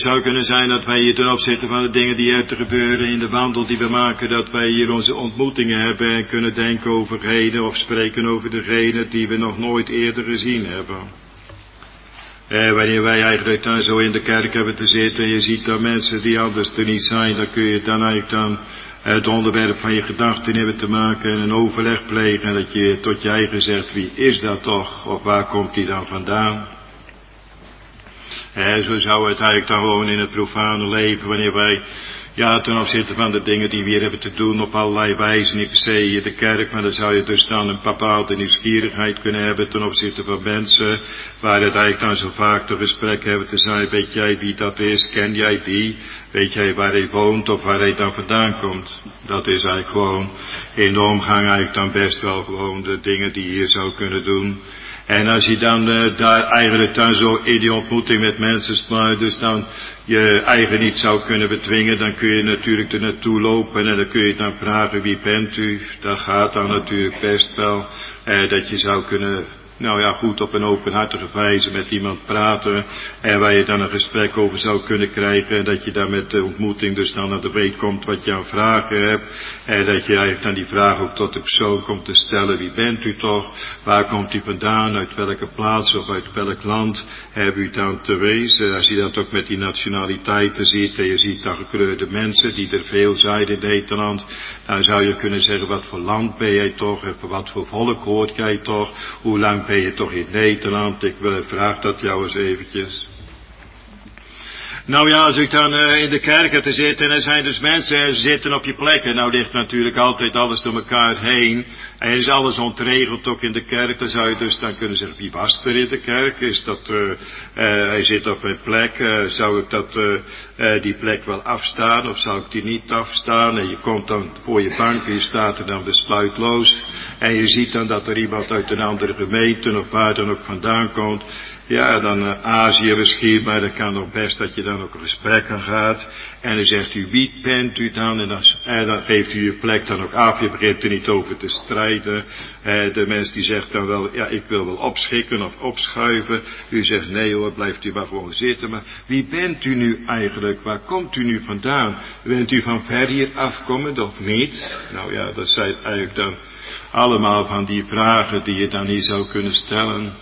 zou kunnen zijn dat wij hier ten opzichte van de dingen die er te gebeuren in de wandel die we maken, dat wij hier onze ontmoetingen hebben en kunnen denken over reden of spreken over de reden die we nog nooit eerder gezien hebben. Eh, wanneer wij eigenlijk dan zo in de kerk hebben te zitten en je ziet dat mensen die anders er niet zijn, dan kun je dan eigenlijk dan het onderwerp van je gedachten hebben te maken en een overleg plegen en dat je tot je eigen zegt, wie is dat toch? Of waar komt die dan vandaan? Eh, zo zou het eigenlijk dan gewoon in het profane leven, wanneer wij, ja, ten opzichte van de dingen die we hier hebben te doen op allerlei wijzen, niet per se in de kerk, maar dan zou je dus dan een bepaalde nieuwsgierigheid kunnen hebben ten opzichte van mensen, waar het eigenlijk dan zo vaak te gesprek hebben te zijn, weet jij wie dat is, ken jij die, weet jij waar hij woont of waar hij dan vandaan komt. Dat is eigenlijk gewoon in de omgang eigenlijk dan best wel gewoon de dingen die je hier zou kunnen doen. En als je dan uh, daar eigenlijk dan zo in die ontmoeting met mensen sluit, dus dan je eigen niet zou kunnen bedwingen, dan kun je natuurlijk er naartoe lopen en dan kun je dan vragen, wie bent u? Dat gaat dan natuurlijk best wel, uh, dat je zou kunnen, nou ja, goed op een openhartige wijze met iemand praten en waar je dan een gesprek over zou kunnen krijgen en dat je dan met de ontmoeting dus dan aan de weet komt wat je aan vragen hebt en dat je eigenlijk dan die vraag ook tot de persoon komt te stellen, wie bent u toch, waar komt u vandaan, uit welke plaats of uit welk land hebt u dan te wezen. Als je dat ook met die nationaliteiten ziet en je ziet dan gekleurde mensen die er veel zijn in Nederland, dan zou je kunnen zeggen, wat voor land ben jij toch, en wat voor volk hoort jij toch, hoe lang ben je toch in Nederland? Ik vraag dat jou eens eventjes. Nou ja, als ik dan uh, in de kerken te zitten en er zijn dus mensen en ze zitten op je plekken. Nou ligt natuurlijk altijd alles door elkaar heen. En is alles ontregeld ook in de kerk. Dan zou je dus dan kunnen zeggen, wie was er in de kerk? Is dat, uh, uh, hij zit op een plek. Uh, zou ik dat, uh, uh, die plek wel afstaan of zou ik die niet afstaan? En je komt dan voor je bank en je staat er dan besluitloos. En je ziet dan dat er iemand uit een andere gemeente of waar dan ook vandaan komt. Ja, dan uh, Azië misschien, maar dan kan nog best dat je dan ook een gesprek aan gaat. En dan zegt u, wie bent u dan? En dan, en dan geeft u je plek dan ook af. Je begint er niet over te strijden. Uh, de mens die zegt dan wel, ja, ik wil wel opschikken of opschuiven. U zegt, nee hoor, blijft u maar gewoon zitten. Maar wie bent u nu eigenlijk? Waar komt u nu vandaan? Bent u van ver hier afkomend of niet? Nou ja, dat zijn eigenlijk dan allemaal van die vragen die je dan hier zou kunnen stellen.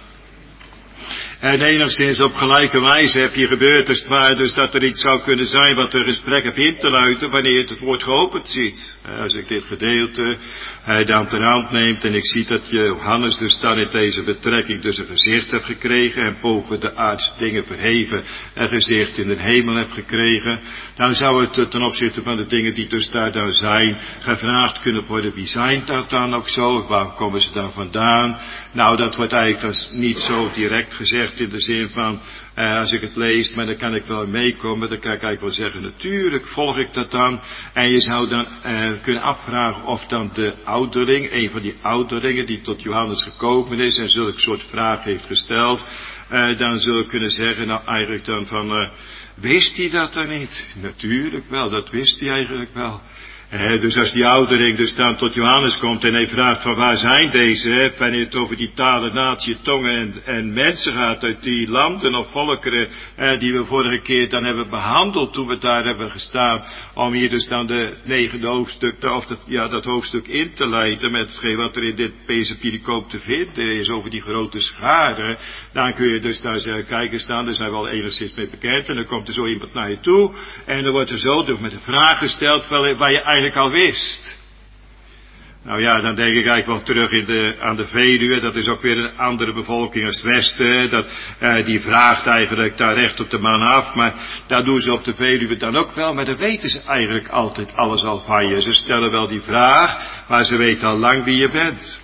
En enigszins op gelijke wijze heb je gebeurd, als het ware, dus dat er iets zou kunnen zijn wat een gesprek heb in te luiden wanneer je het woord geopend ziet. Als ik dit gedeelte hij dan ter hand neemt en ik zie dat Johannes dus dan in deze betrekking dus een gezicht heeft gekregen en boven de aardse dingen verheven een gezicht in de hemel heeft gekregen, dan zou het ten opzichte van de dingen die dus daar dan zijn, gevraagd kunnen worden, wie zijn dat dan ook zo, waar komen ze dan vandaan? Nou, dat wordt eigenlijk dan niet zo direct gezegd in de zin van, uh, als ik het lees, maar dan kan ik wel meekomen, dan kan ik eigenlijk wel zeggen, natuurlijk volg ik dat dan. En je zou dan uh, kunnen afvragen of dan de ouderling, een van die ouderlingen die tot Johannes gekomen is en zulke soort vraag heeft gesteld, uh, dan zul je kunnen zeggen, nou eigenlijk dan van, uh, wist hij dat dan niet? Natuurlijk wel, dat wist hij eigenlijk wel. He, dus als die ouderling dus dan tot Johannes komt en hij vraagt van waar zijn deze, he, wanneer het over die talen, natie, tongen en, en mensen gaat uit die landen of volkeren eh, die we vorige keer dan hebben behandeld toen we daar hebben gestaan, om hier dus dan de negende hoofdstuk, of dat, ja, dat hoofdstuk in te leiden met hetgeen wat er in dit deze pericoop te vinden is over die grote scharen, dan kun je dus daar zeggen, kijk eens dan, daar zijn we al enigszins mee bekend en dan komt er zo iemand naar je toe en dan wordt er zo dus met een vraag gesteld waar je eigenlijk al wist. Nou ja, dan denk ik eigenlijk wel terug in de, aan de Veluwe, dat is ook weer een andere bevolking als het Westen, dat, eh, die vraagt eigenlijk daar recht op de man af, maar daar doen ze op de Veluwe dan ook wel, maar dan weten ze eigenlijk altijd alles al van je. Ze stellen wel die vraag, maar ze weten al lang wie je bent.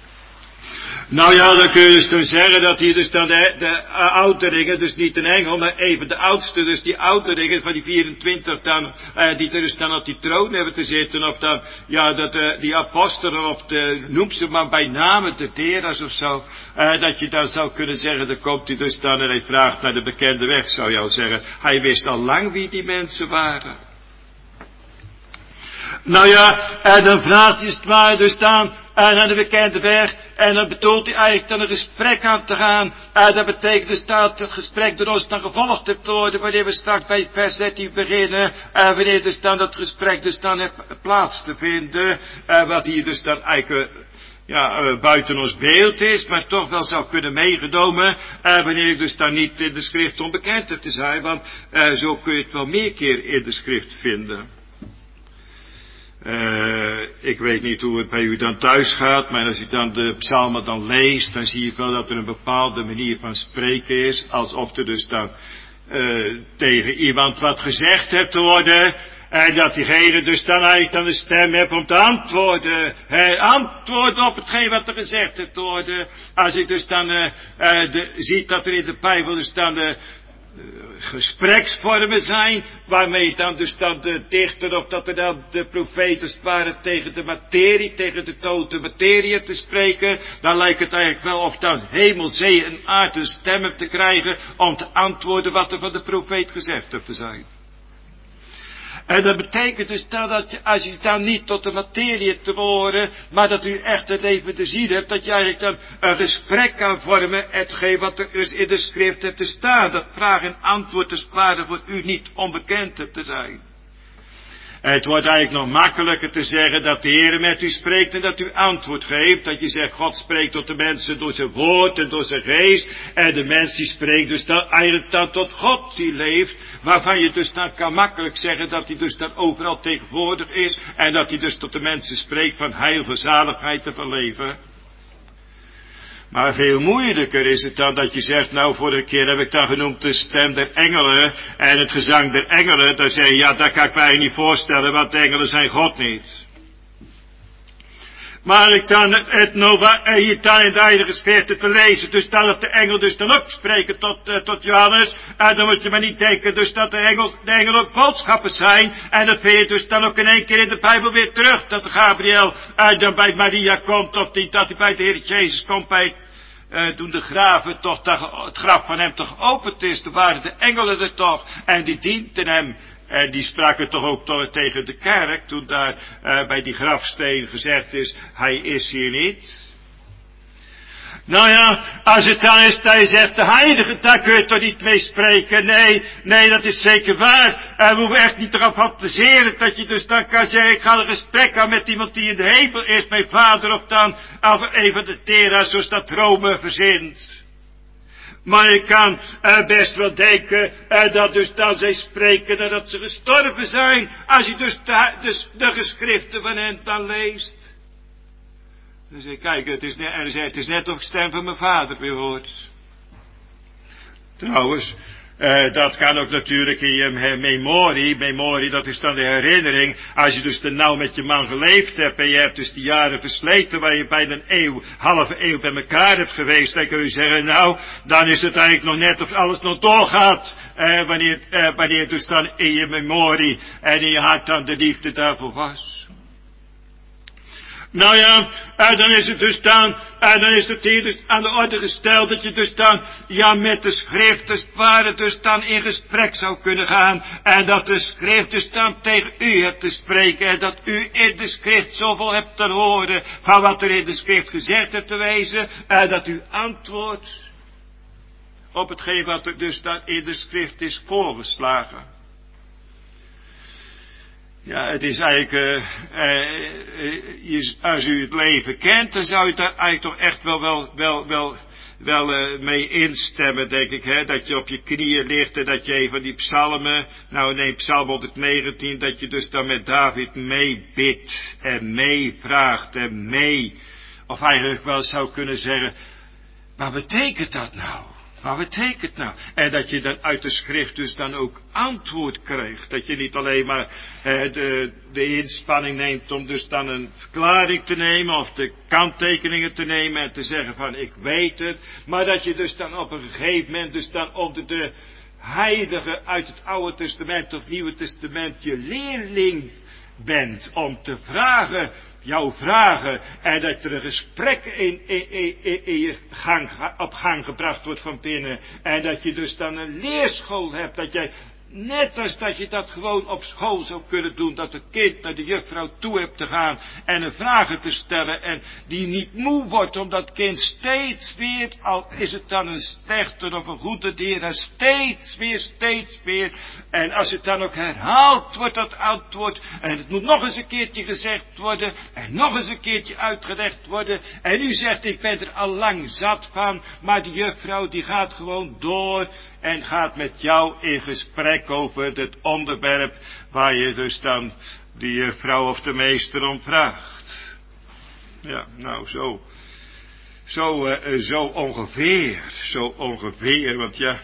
Nou ja, dan kun je dus dan zeggen dat hier dus dan de, de uh, ouderlingen, dus niet een engel, maar even de oudste, dus die ouderlingen van die vierentwintig dan, uh, die er dus dan op die troon hebben te zitten, of dan, ja, dat uh, die apostelen, of de, noem ze maar bij namen, de Teras of zo, uh, dat je dan zou kunnen zeggen, dan komt hij dus dan en hij vraagt naar de bekende weg, zou je al zeggen. Hij wist al lang wie die mensen waren. Nou ja, en dan vraagt hij het maar dus dan, uh, naar de bekende berg. En dan bedoelt hij eigenlijk dan een gesprek aan te gaan. Uh, dat betekent dus dat het gesprek door ons dan gevolgd hebt te worden. Wanneer we straks bij het vers dertien beginnen. Uh, wanneer dus dan dat gesprek dus dan heeft plaats te vinden. Uh, wat hier dus dan eigenlijk... Uh, ja, uh, buiten ons beeld is, maar toch wel zou kunnen meegenomen, uh, wanneer ik dus dan niet in de schrift onbekend heb te zijn, want uh, zo kun je het wel meer keer in de schrift vinden. Uh, ik weet niet hoe het bij u dan thuis gaat, maar als u dan de psalmen dan leest, dan zie ik wel dat er een bepaalde manier van spreken is, alsof er dus dan uh, tegen iemand wat gezegd hebt te worden. En dat diegene dus dan eigenlijk dan de stem heeft om te antwoorden. Hij antwoordt op hetgeen wat er gezegd heeft te worden. Als ik dus dan uh, uh, de, ziet dat er in de Bijbel dus dan de uh, gespreksvormen zijn. Waarmee dan dus dan de dichter of dat er dan de profeten waren tegen de materie, tegen de dode materie te spreken. Dan lijkt het eigenlijk wel of dan hemel, zee en aarde een stem heeft te krijgen om te antwoorden wat er van de profeet gezegd heeft te zijn. En dat betekent dus dat je, als je dan niet tot de materie hebt te behoren, maar dat u echt het even te zien hebt, dat je eigenlijk dan een gesprek kan vormen, hetgeen wat er dus in de schrift hebt te staan. Dat vraag en antwoord is waarde voor u niet onbekend hebt te zijn. En het wordt eigenlijk nog makkelijker te zeggen dat de Heer met u spreekt en dat u antwoord geeft. Dat je zegt, God spreekt tot de mensen door zijn woord en door zijn geest. En de mens die spreekt dus dan eigenlijk dan tot God die leeft. Waarvan je dus dan kan makkelijk zeggen dat hij dus dan overal tegenwoordig is. En dat hij dus tot de mensen spreekt van heil, van zaligheid en van leven. Maar veel moeilijker is het dan dat je zegt, nou vorige keer heb ik dan genoemd de stem der engelen en het gezang der engelen. Dan zeg je, ja dat kan ik mij niet voorstellen, want de engelen zijn God niet. Maar ik dan het Nova, hier dan in de Heilige Schrift te lezen, dus dan dat de engel dus dan ook spreken tot, uh, tot Johannes. En dan moet je maar niet denken dus dat de engel, de engelen ook boodschappers zijn. En dat vind je dus dan ook in één keer in de Bijbel weer terug. Dat de Gabriel uh, dan bij Maria komt, of die, dat hij bij de Heer Jezus komt bij uh, toen de graven toch, dat, het graf van hem toch geopend is. Toen waren de engelen er toch. En die dienten hem. En die spraken toch ook toch tegen de kerk, toen daar uh, bij die grafsteen gezegd is, hij is hier niet. Nou ja, als het dan is dat je zegt, de heilige, daar kun je toch niet mee spreken. Nee, nee, dat is zeker waar. En we hoeven echt niet erop fantaseren dat je dus dan kan zeggen, ik ga een gesprek aan met iemand die in de hemel is, mijn vader, of dan, of een van de tera, zoals dat Rome verzint. Maar je kan uh, best wel denken uh, dat dus dan zij spreken nadat ze gestorven zijn. Als je dus de, dus de geschriften van hen dan leest. Dan zeg ik, kijk, het is, net, en dan zei, het is net of ik stem van mijn vader weer hoort. Trouwens, uh, dat kan ook natuurlijk in je memorie. Memorie, dat is dan de herinnering. Als je dus de nou met je man geleefd hebt en je hebt dus die jaren versleten waar je bijna een eeuw, halve eeuw bij elkaar hebt geweest, dan kun je zeggen, nou, dan is het eigenlijk nog net of alles nog doorgaat. Uh, wanneer, uh, wanneer dus dan in je memorie en in je hart dan de liefde daarvoor was. Nou ja, en dan is het dus dan, en dan is het hier dus aan de orde gesteld dat je dus dan, ja, met de schrift als het ware dus dan in gesprek zou kunnen gaan. En dat de schrift dus dan tegen u hebt te spreken. En dat u in de schrift zoveel hebt te horen van wat er in de schrift gezegd hebt te wezen. En dat u antwoordt op hetgeen wat er dus dan in de schrift is voorgeslagen. Ja, het is eigenlijk, uh, uh, uh, als u het leven kent, dan zou u daar eigenlijk toch echt wel, wel, wel, wel, wel uh, mee instemmen, denk ik, hè, dat je op je knieën ligt en dat je een van die psalmen, nou neem psalm honderdnegentien, dat je dus dan met David meebidt en meevraagt en mee, of eigenlijk wel zou kunnen zeggen, wat betekent dat nou? Wat betekent nou? En dat je dan uit de schrift dus dan ook antwoord krijgt. Dat je niet alleen maar eh, de, de inspanning neemt om dus dan een verklaring te nemen of de kanttekeningen te nemen en te zeggen van ik weet het. Maar dat je dus dan op een gegeven moment dus dan onder de heilige uit het Oude Testament of Nieuwe Testament je leerling bent om te vragen, jouw vragen, en dat er een gesprek in, in, in, in je gang, op gang gebracht wordt van binnen, en dat je dus dan een leerschool hebt, dat jij Net als dat je dat gewoon op school zou kunnen doen, dat het kind naar de juffrouw toe hebt te gaan en een vragen te stellen en die niet moe wordt om dat kind steeds weer, al is het dan een slechte of een goede dier, en steeds weer, steeds weer. En als het dan ook herhaald wordt, dat antwoord, en het moet nog eens een keertje gezegd worden en nog eens een keertje uitgelegd worden. En u zegt, ik ben er al lang zat van, maar die juffrouw die gaat gewoon door en gaat met jou in gesprek over het onderwerp waar je dus dan die vrouw of de meester om vraagt. Ja, nou zo, zo, uh, zo ongeveer, zo ongeveer, want ja,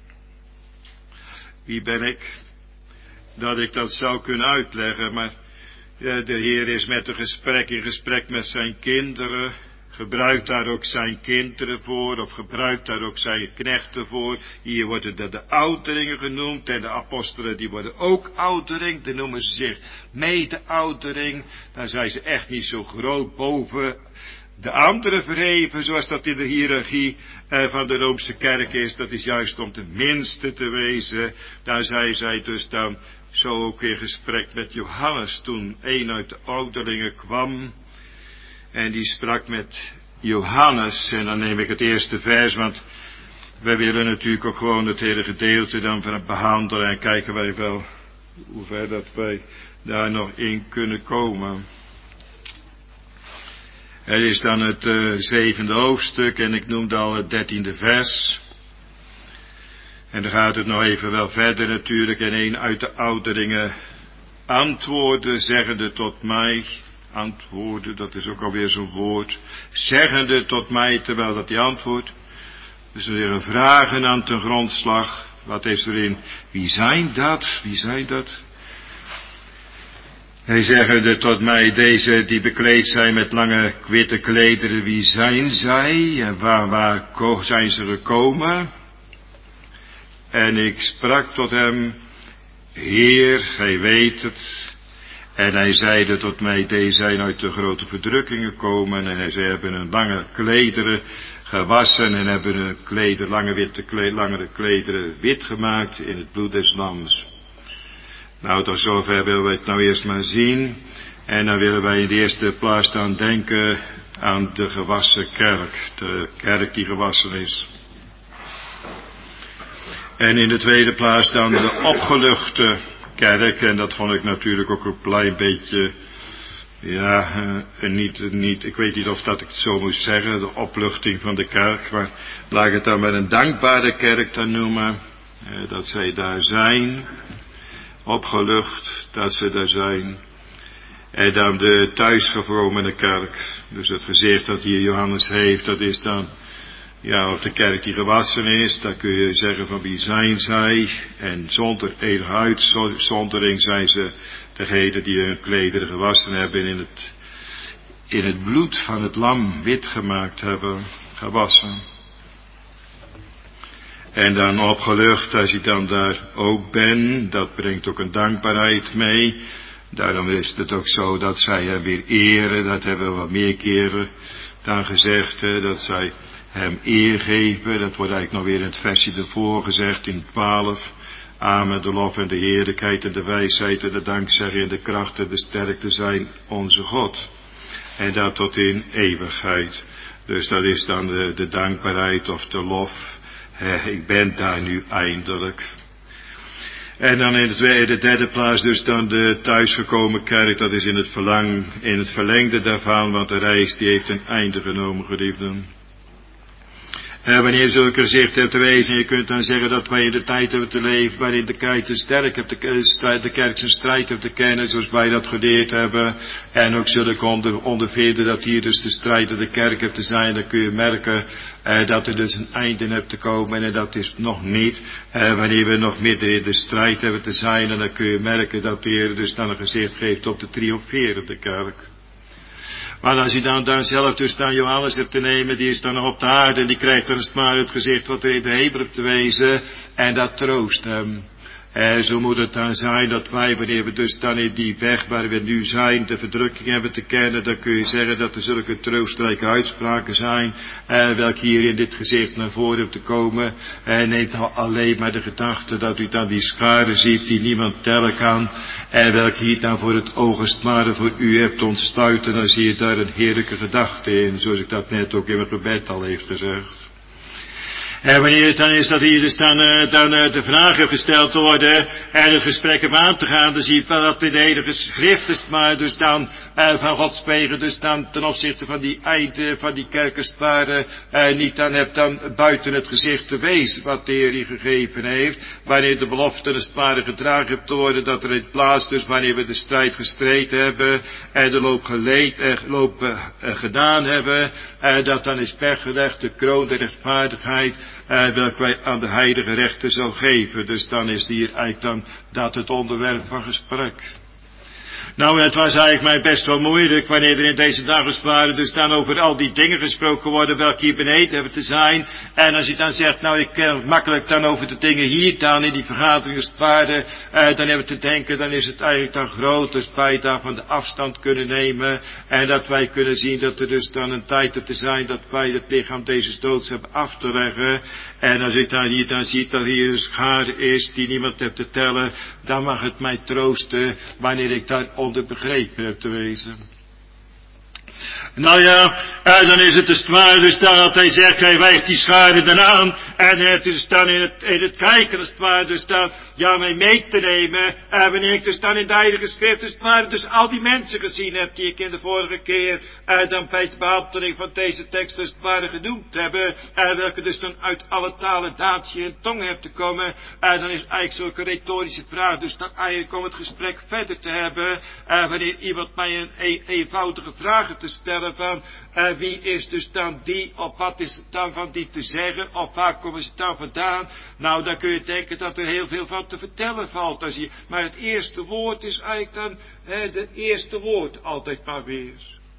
wie ben ik dat ik dat zou kunnen uitleggen, maar ja, de Heer is met een gesprek in gesprek met zijn kinderen. Gebruikt daar ook zijn kinderen voor, of gebruikt daar ook zijn knechten voor. Hier worden de, de ouderlingen genoemd, en de apostelen die worden ook ouderling. Dan noemen ze zich mede-ouderling. Dan zijn ze echt niet zo groot boven de anderen verheven, zoals dat in de hiërarchie eh, van de Roomse kerk is. Dat is juist om de minste te wezen. Daar zijn zij dus dan zo ook in gesprek met Johannes, toen een uit de ouderlingen kwam. En die sprak met Johannes, en dan neem ik het eerste vers, want wij willen natuurlijk ook gewoon het hele gedeelte dan behandelen en kijken wij wel hoe ver dat wij daar nog in kunnen komen. Het is dan het uh, zevende hoofdstuk en ik noemde al het dertiende vers. En dan gaat het nog even wel verder natuurlijk, en een uit de ouderlingen antwoordde, zeggende tot mij. Antwoorden, dat is ook alweer zo'n woord. Zeggende tot mij, terwijl dat die antwoordt. Dus weer een vragen aan ten grondslag. Wat is erin? Wie zijn dat? Wie zijn dat? Hij zeggende tot mij, deze die bekleed zijn met lange witte klederen, wie zijn zij? En waar, waar zijn ze gekomen? En ik sprak tot hem, Heer, gij weet het. En hij zeide tot mij, deze zijn uit de grote verdrukkingen gekomen. En hij zei, hebben hun lange klederen gewassen en hebben hun kleder, lange witte kled, langere klederen wit gemaakt in het bloed des lams. Nou, tot zover willen we het nou eerst maar zien. En dan willen wij in de eerste plaats dan denken aan de gewassen kerk. De kerk die gewassen is. En in de tweede plaats dan de opgeluchte kerk, en dat vond ik natuurlijk ook een klein beetje, ja, uh, niet, niet, ik weet niet of dat ik het zo moest zeggen, de opluchting van de kerk, maar laat ik het dan met een dankbare kerk dan noemen, uh, dat zij daar zijn, opgelucht dat ze daar zijn, en dan de thuisgevromene kerk, dus het gezicht dat hier Johannes heeft, dat is dan, ja, op de kerk die gewassen is, daar kun je zeggen van wie zijn zij. En zonder enige uitzondering zijn ze degenen die hun klederen gewassen hebben in het, in het bloed van het lam wit gemaakt hebben, gewassen. En dan opgelucht als je dan daar ook bent, dat brengt ook een dankbaarheid mee. Daarom is het ook zo dat zij hem weer eren, dat hebben we wat meer keren dan gezegd, hè, dat zij hem eer geven. Dat wordt eigenlijk nog weer in het versje ervoor gezegd, in twaalf. Amen, de lof en de heerlijkheid en de wijsheid en de dankzegging en de kracht en de sterkte zijn onze God. En dat tot in eeuwigheid. Dus dat is dan de, de dankbaarheid of de lof. He, ik ben daar nu eindelijk. En dan in de, tweede, de derde plaats dus dan de thuisgekomen kerk. Dat is in het, verlang, in het verlengde daarvan, want de reis die heeft een einde genomen, geliefden. En wanneer je zulke gezicht hebt te wezen, en je kunt dan zeggen dat wij in de tijd hebben te leven waarin de kerk te sterk heeft, de, de kerk zijn strijd heeft te kennen, zoals wij dat geleerd hebben. En ook zullen ik onder, ondervinden dat hier dus de strijd in de kerk heeft te zijn, dan kun je merken eh, dat er dus een einde hebt te komen, en dat is nog niet. Eh, wanneer we nog midden in de strijd hebben te zijn, en dan kun je merken dat de Heer dus dan een gezicht geeft op de triomferende kerk. Maar als je dan, dan zelf dus dan Johannes hebt te nemen, die is dan nog op de aarde en die krijgt dan eens maar het gezicht wat in de hemel hebt te wezen, en dat troost hem. En zo moet het dan zijn dat wij, wanneer we dus dan in die weg waar we nu zijn, de verdrukking hebben te kennen, dan kun je zeggen dat er zulke troostrijke uitspraken zijn, eh, welke hier in dit gezicht naar voren hebben te komen. En neemt nou alleen maar de gedachte dat u dan die scharen ziet die niemand tellen kan, en welke hier dan voor het oogstmare voor u hebt ontsluiten, dan zie je daar een heerlijke gedachte in, zoals ik dat net ook in mijn gebed al heeft gezegd. En wanneer het dan is dat hier dus dan, uh, dan uh, de vragen gesteld worden en het gesprek op aan te gaan, dan zie je wel dat in de Heilige Schrift is maar dus dan uh, van God spreken, dus dan ten opzichte van die eiden van die kerkers uh, niet dan hebt dan buiten het gezicht te wezen wat de Heer hier gegeven heeft, wanneer de belofte als het ware gedragen hebt te worden, dat er in plaats dus wanneer we de strijd gestreden hebben en de loop, geleid, uh, loop uh, gedaan hebben, uh, dat dan is weggelegd de kroon der rechtvaardigheid, Uh, welke wij aan de heilige rechter zal geven. Dus dan is hier eigenlijk dan dat het onderwerp van gesprek. Nou, het was eigenlijk mij best wel moeilijk wanneer er in deze dagen waren dus dan over al die dingen gesproken worden welke hier beneden hebben te zijn. En als je dan zegt, nou ik ken makkelijk dan over de dingen hier dan in die vergaderingen waren, uh, dan hebben we te denken, dan is het eigenlijk dan groot dus wij daarvan de afstand kunnen nemen. En dat wij kunnen zien dat er dus dan een tijd op te zijn dat wij het lichaam deze doods hebben af te leggen. En als ik dan hier dan ziet dat hier een schare is die niemand heeft te tellen, dan mag het mij troosten wanneer ik daar onder begrepen heb te wezen. Nou ja, uh, dan is het dus waar, dus dan dat hij zegt, hij wijgt die scharen dan aan, en het is dan in het, in het kijken, als het ware, dus dan, ja, mij mee te nemen, en wanneer ik dus dan in de Heilige Schrift, als het ware, dus al die mensen gezien heb, die ik in de vorige keer, uh, dan bij de behandeling van deze tekst, als het ware, genoemd hebben, uh, welke dus dan uit alle talen, daadje en tong heb te komen, uh, dan is eigenlijk zulke retorische vraag, dus dan eigenlijk om het gesprek verder te hebben, uh, wanneer iemand mij een e- eenvoudige vraag te stellen, van uh, wie is dus dan die, of wat is het dan van die te zeggen, of waar komen ze dan vandaan? Nou, dan kun je denken dat er heel veel van te vertellen valt. Als je, maar het eerste woord is eigenlijk dan uh, het eerste woord altijd maar weer.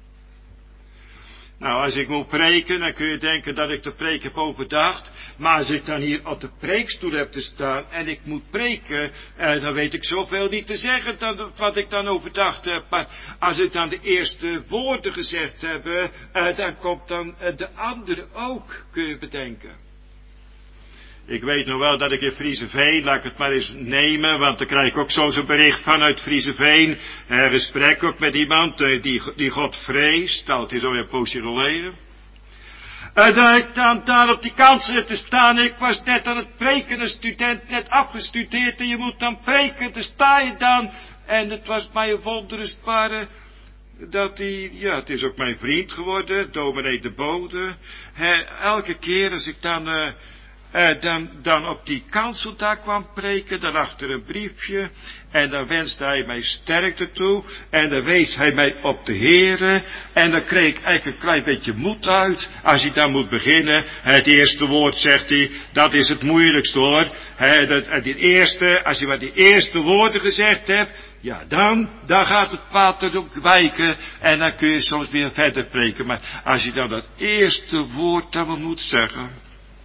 Nou, als ik moet preken, dan kun je denken dat ik de preek heb overdacht. Maar als ik dan hier op de preekstoel heb te staan en ik moet preken, eh, dan weet ik zoveel niet te zeggen dan wat ik dan overdacht heb. Maar als ik dan de eerste woorden gezegd heb, eh, dan komt dan eh, de andere ook, kun je bedenken. Ik weet nog wel dat ik in Frieseveen, laat ik het maar eens nemen, want dan krijg ik ook soms een bericht vanuit Frieseveen. Een gesprek ook met iemand die, die God vreest. Nou, het is alweer een poosje geleden. En dat ik dan daar op die kant zit te staan, ik was net aan het preken, een student net afgestudeerd en je moet dan preken, daar sta je dan. En het was mij een wonderensbare dat hij, ja, het is ook mijn vriend geworden, dominee de Bode. He, elke keer als ik dan... Uh, Uh, dan, dan op die kansel daar kwam preken, dan achter een briefje, en dan wenste hij mij sterkte toe, en dan wees hij mij op de Heere, en dan kreeg ik eigenlijk een klein beetje moed uit, als hij dan moet beginnen. Het eerste woord, zegt hij, dat is het moeilijkste hoor. He, dat, het eerste, als je maar die eerste woorden gezegd hebt, ja, dan, dan gaat het water ook wijken, en dan kun je soms weer verder preken. Maar als je dan dat eerste woord dan moet zeggen.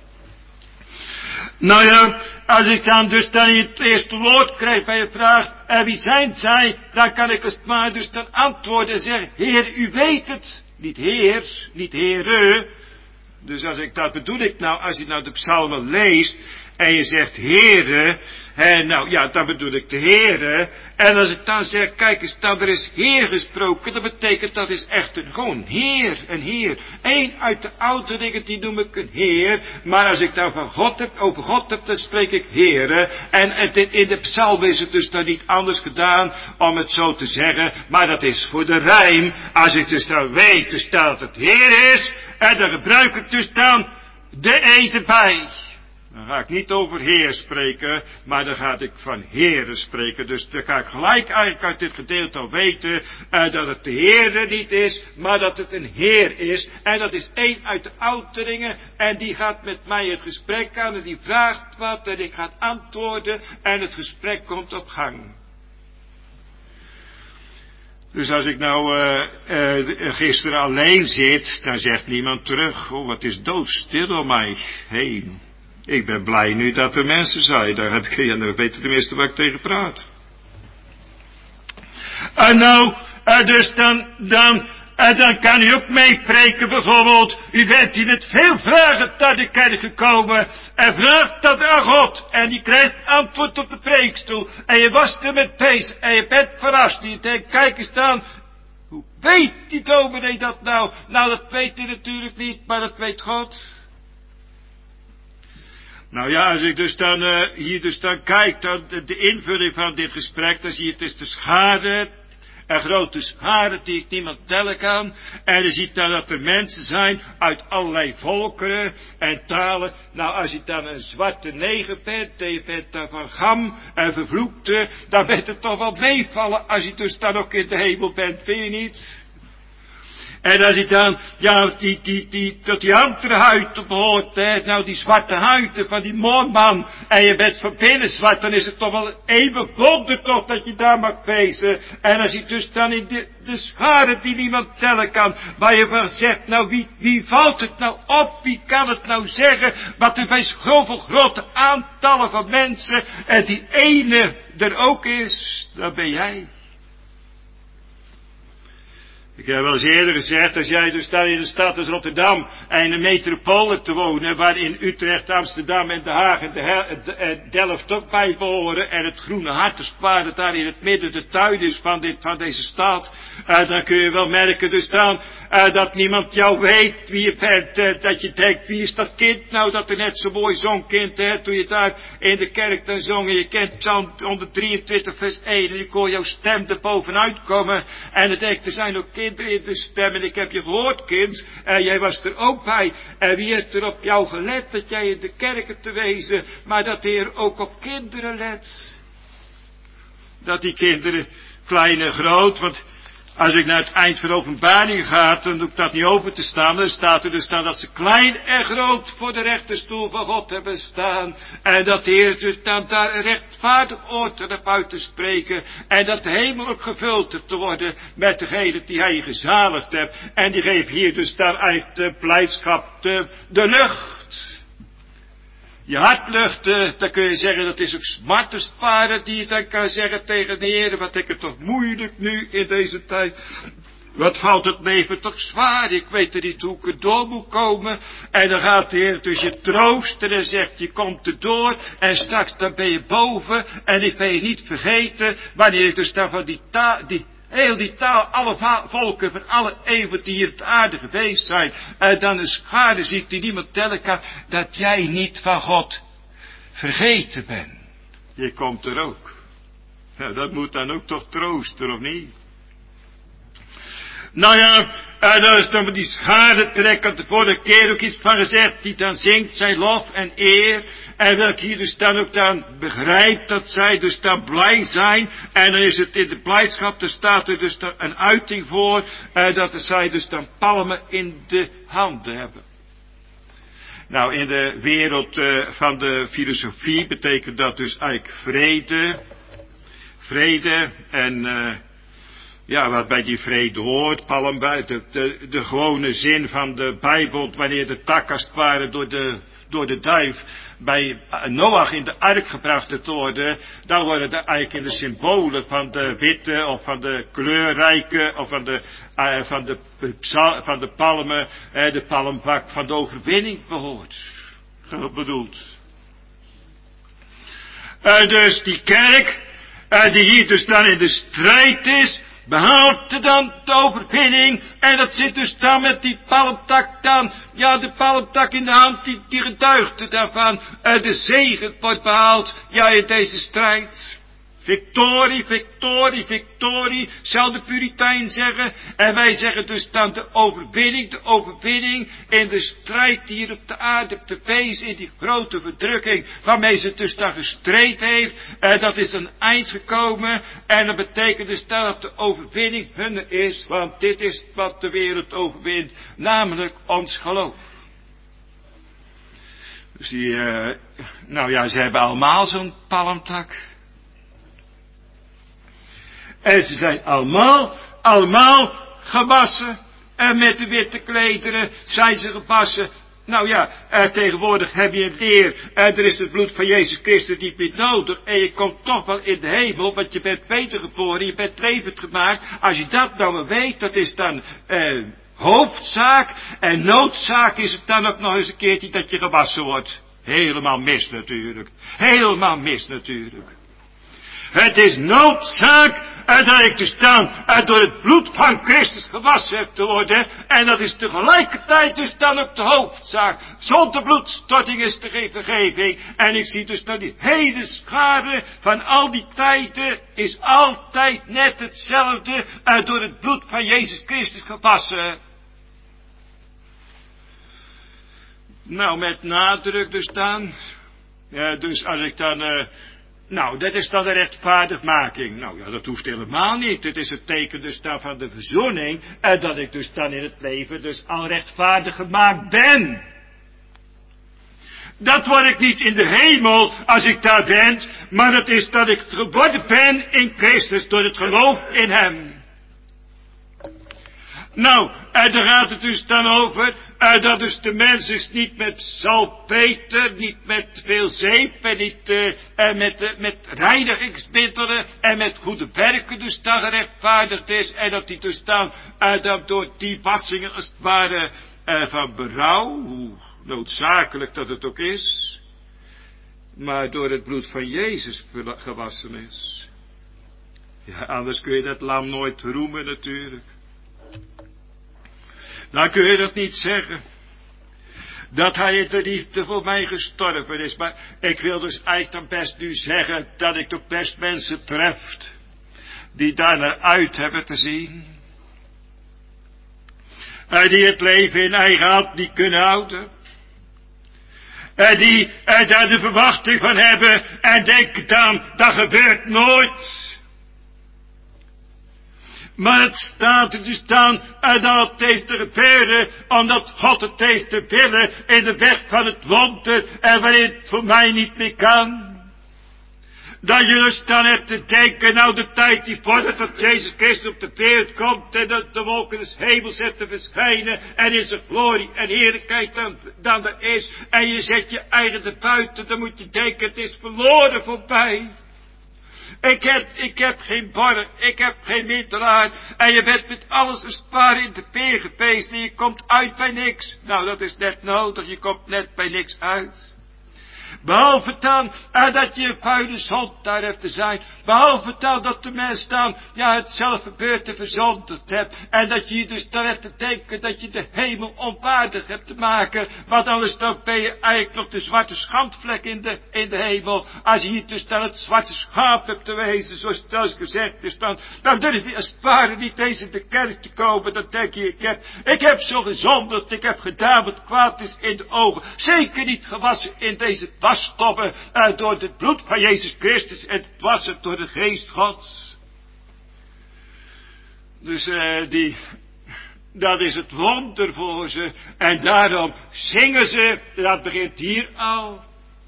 Nou ja, als ik dan dus dan het eerste woord krijg bij je vraag, en wie zijn zij, dan kan ik als het maar dus dan antwoorden en zeggen, Heer, u weet het. Niet Heer, niet Heere. Dus als ik dat bedoel ik nou, als je nou de psalmen leest, en je zegt Heere, en nou ja, dan bedoel ik de Heere. En als ik dan zeg, kijk eens, dan er is Heer gesproken, dat betekent dat is echt een gewoon Heer, een Heer. Eén uit de oude dingen, die noem ik een Heer. Maar als ik dan van God heb, over God heb, dan spreek ik Heere. En het, in de psalm is het dus dan niet anders gedaan om het zo te zeggen. Maar dat is voor de rijm. Als ik dus dan weet dus dat het Heer is, en dan gebruik ik dus dan de E erbij. Dan ga ik niet over Heer spreken, maar dan ga ik van Heere spreken. Dus dan ga ik gelijk eigenlijk uit dit gedeelte al weten uh, dat het de Heere niet is, maar dat het een Heer is. En dat is één uit de ouderingen en die gaat met mij het gesprek aan en die vraagt wat en ik ga antwoorden en het gesprek komt op gang. Dus als ik nou uh, uh, gisteren alleen zit, dan zegt niemand terug, oh wat is doodstil om mij heen. Ik ben blij nu dat er mensen zijn. Daar heb ik, ja, dan weet ik tenminste waar ik tegen praat. En nou, dus dan, dan, dan kan u ook meepreken bijvoorbeeld. U bent in het veelvragend naar de kerk gekomen. En vraagt dat aan God. En die krijgt antwoord op de preekstoel. En je was er met bezig. En je bent verrast. En je denkt, kijk eens dan. Hoe weet die dominee dat nou? Nou, dat weet hij natuurlijk niet, maar dat weet God. Nou ja, als ik dus dan uh, hier dus dan kijk, dan de, de invulling van dit gesprek, dan zie je het is de schade, een grote schade die ik niemand tellen kan. En je ziet dan dat er mensen zijn uit allerlei volkeren en talen. Nou, als je dan een zwarte neger bent, en je bent dan van Gam en vervloekte, dan bent het toch wel meevallen als je dus dan ook in de hemel bent, vind je niet? En als je dan, ja, die, die, die, tot die andere huid behoort, hè, nou die zwarte huiden van die moorman, en je bent van binnen zwart, dan is het toch wel even wonder toch dat je daar mag wezen. En als je dus dan in de, de schade die niemand tellen kan, waar je van zegt, nou wie, wie valt het nou op, wie kan het nou zeggen, wat er bij zoveel grote aantallen van mensen, en die ene er ook is, dat ben jij. Ik heb wel eens eerder gezegd, als jij dus daar in de stad als Rotterdam en in de metropolen te wonen, waarin Utrecht, Amsterdam en Den Haag en, de Hel- de, en Delft ook bij behoren, en het groene hartenspaar dat daar in het midden de tuin is van, dit, van deze stad, uh, dan kun je wel merken dus dan, uh, dat niemand jou weet wie je bent, uh, dat je denkt, wie is dat kind nou dat er net zo mooi zong, kind, hè, toen je daar in de kerk dan zong, en je kent Psalm honderddrieëntwintig vers één, en ik hoor jouw stem er bovenuit komen, en dan denk ik, er zijn ook kinderen in de stem, en ik heb je gehoord, kind, en jij was er ook bij, en wie heeft er op jou gelet, dat jij in de kerken te wezen, maar dat de Heer ook op kinderen let. Dat die kinderen, klein en groot, want als ik naar het eind van de openbaring ga, dan doe ik dat niet over te staan. Dan staat er dus staan dat ze klein en groot voor de rechterstoel van God hebben staan. En dat de Heer dus dan daar een rechtvaardig oordeel naar buiten spreken. En dat de hemel ook gevuld heeft te worden met degene die hij gezaligd hebt. En die geeft hier dus daar uit de blijdschap de, de lucht. Je hart luchten, dan kun je zeggen, dat is ook smartensparen die je dan kan zeggen tegen de Heer, wat ik het toch moeilijk nu in deze tijd. Wat valt het leven toch zwaar, ik weet er niet hoe ik er door moet komen. En dan gaat de Heer dus je troosten en zegt, je komt er door en straks dan ben je boven en ik ben je niet vergeten, wanneer ik dus dan van die taal, die heel die taal, alle volken van alle eeuwen die hier op de aarde geweest zijn, en dan een schade ziet die niemand tellen kan, dat jij niet van God vergeten bent. Je komt er ook. Nou, dat moet dan ook toch troosten, of niet? Nou ja, en dan is dan die schade trek, had de vorige keer ook iets van gezegd, die dan zingt zijn lof en eer, en welke hier dus dan ook dan begrijpt dat zij dus dan blij zijn, en dan is het in de blijdschap, er staat er dus dan een uiting voor, eh, dat zij dus dan palmen in de handen hebben. Nou, in de wereld uh, van de filosofie betekent dat dus eigenlijk vrede, vrede en uh, ja, wat bij die vrede hoort, palm bij, de, de, de gewone zin van de Bijbel, wanneer de tak als het ware door de, door de duif bij Noach in de ark gebracht te worden, dan worden er eigenlijk in de symbolen van de witte of van de kleurrijke of van de, uh, van de, van de palmen, uh, de palmbak van de overwinning behoort. Bedoeld. Uh, dus die kerk, uh, die hier dus dan in de strijd is, behaalt dan de overwinning, en dat zit dus dan met die palmtak dan, ja, de palmtak in de hand, die, die getuigt er daarvan, uh, de zegen wordt behaald, ja, in deze strijd. Victorie, victorie, victorie, zal de Puritijn zeggen. En wij zeggen dus dan de overwinning, de overwinning in de strijd die hier op de aarde te wezen, in die grote verdrukking waarmee ze dus dan gestreden heeft. En dat is een eind gekomen. En dat betekent dus dat de overwinning hun is, want dit is wat de wereld overwint, namelijk ons geloof. Dus die, uh, nou ja, ze hebben allemaal zo'n palmtak. En ze zijn allemaal, allemaal gewassen. En met de witte klederen zijn ze gewassen. Nou ja, uh, tegenwoordig heb je een leer, uh, er is het bloed van Jezus Christus niet meer nodig, en je komt toch wel in de hemel, want je bent beter geboren, je bent levend gemaakt. Als je dat nou maar weet, dat is dan uh, hoofdzaak, en noodzaak is het dan ook nog eens een keertje dat je gewassen wordt. Helemaal mis natuurlijk, helemaal mis natuurlijk. Het is noodzaak uh, dat ik dus dan uh, door het bloed van Christus gewassen heb te worden. En dat is tegelijkertijd dus dan ook de hoofdzaak. Zonder bloedstorting is er geen vergeving. En ik zie dus dat die hele schade van al die tijden is altijd net hetzelfde uh, door het bloed van Jezus Christus gewassen. Nou, met nadruk dus dan. Ja, dus als ik dan... Uh, Nou, dat is dan de rechtvaardigmaking. Nou ja, dat hoeft helemaal niet. Het is het teken dus dan van de verzoening. En dat ik dus dan in het leven dus al rechtvaardig gemaakt ben. Dat word ik niet in de hemel als ik daar ben. Maar dat is dat ik geworden ben in Christus door het geloof in hem. Nou, en daar gaat het dus dan over, uh, dat dus de mens is niet met salpeter, niet met veel zeep, en niet uh, uh, met, uh, met reinigingsmiddelen, en met goede werken dus dan gerechtvaardigd is, en dat die dus dan, uh, dat door die wassingen als het ware uh, van berouw, hoe noodzakelijk dat het ook is, maar door het bloed van Jezus gewassen is. Ja, anders kun je dat lam nooit roemen natuurlijk. Dan kun je dat niet zeggen. Dat hij in de liefde voor mij gestorven is. Maar ik wil dus eigenlijk dan best nu zeggen dat ik toch best mensen treft. Die daar naar uit hebben te zien. En die het leven in eigen hand niet kunnen houden. En die er daar de verwachting van hebben. En denken dan, dat gebeurt nooit. Maar het staat er dus dan, en dat het heeft te gebeuren, omdat God het heeft te willen in de weg van het wonder, en waarin het voor mij niet meer kan. Dat je dus dan hebt te denken, nou de tijd die vordert dat Jezus Christus op de wereld komt, en dat de wolken des hemels zetten verschijnen, en in zijn glorie en heerlijkheid dan, dan er is, en je zet je eigen te buiten, dan moet je denken, het is verloren voorbij. Ik heb, ik heb geen borg, ik heb geen middelaar. En je bent met alles een spaar in de peer geweest en je komt uit bij niks. Nou, dat is net nodig, je komt net bij niks uit. Behalve dan uh, dat je een vuile zondaar hebt te zijn. Behalve dan dat de mens dan ja, het zelfverbeurte verzondigd hebt. En dat je dus dan hebt te denken dat je de hemel onwaardig hebt te maken. Want anders dan ben je eigenlijk nog de zwarte schandvlek in de, in de hemel. Als je hier dus dan het zwarte schaap hebt te wezen, zoals het als gezegd is dan. Dan durf je als het ware niet eens in de kerk te komen. Dan denk je, ik heb, ik heb zo gezondigd, ik heb gedaan wat kwaad is in de ogen. Zeker niet gewassen in deze wasstoffen uh, door het bloed van Jezus Christus en het wassen door de geest Gods. Dus uh, die, dat is het wonder voor ze. En daarom zingen ze, dat begint hier al.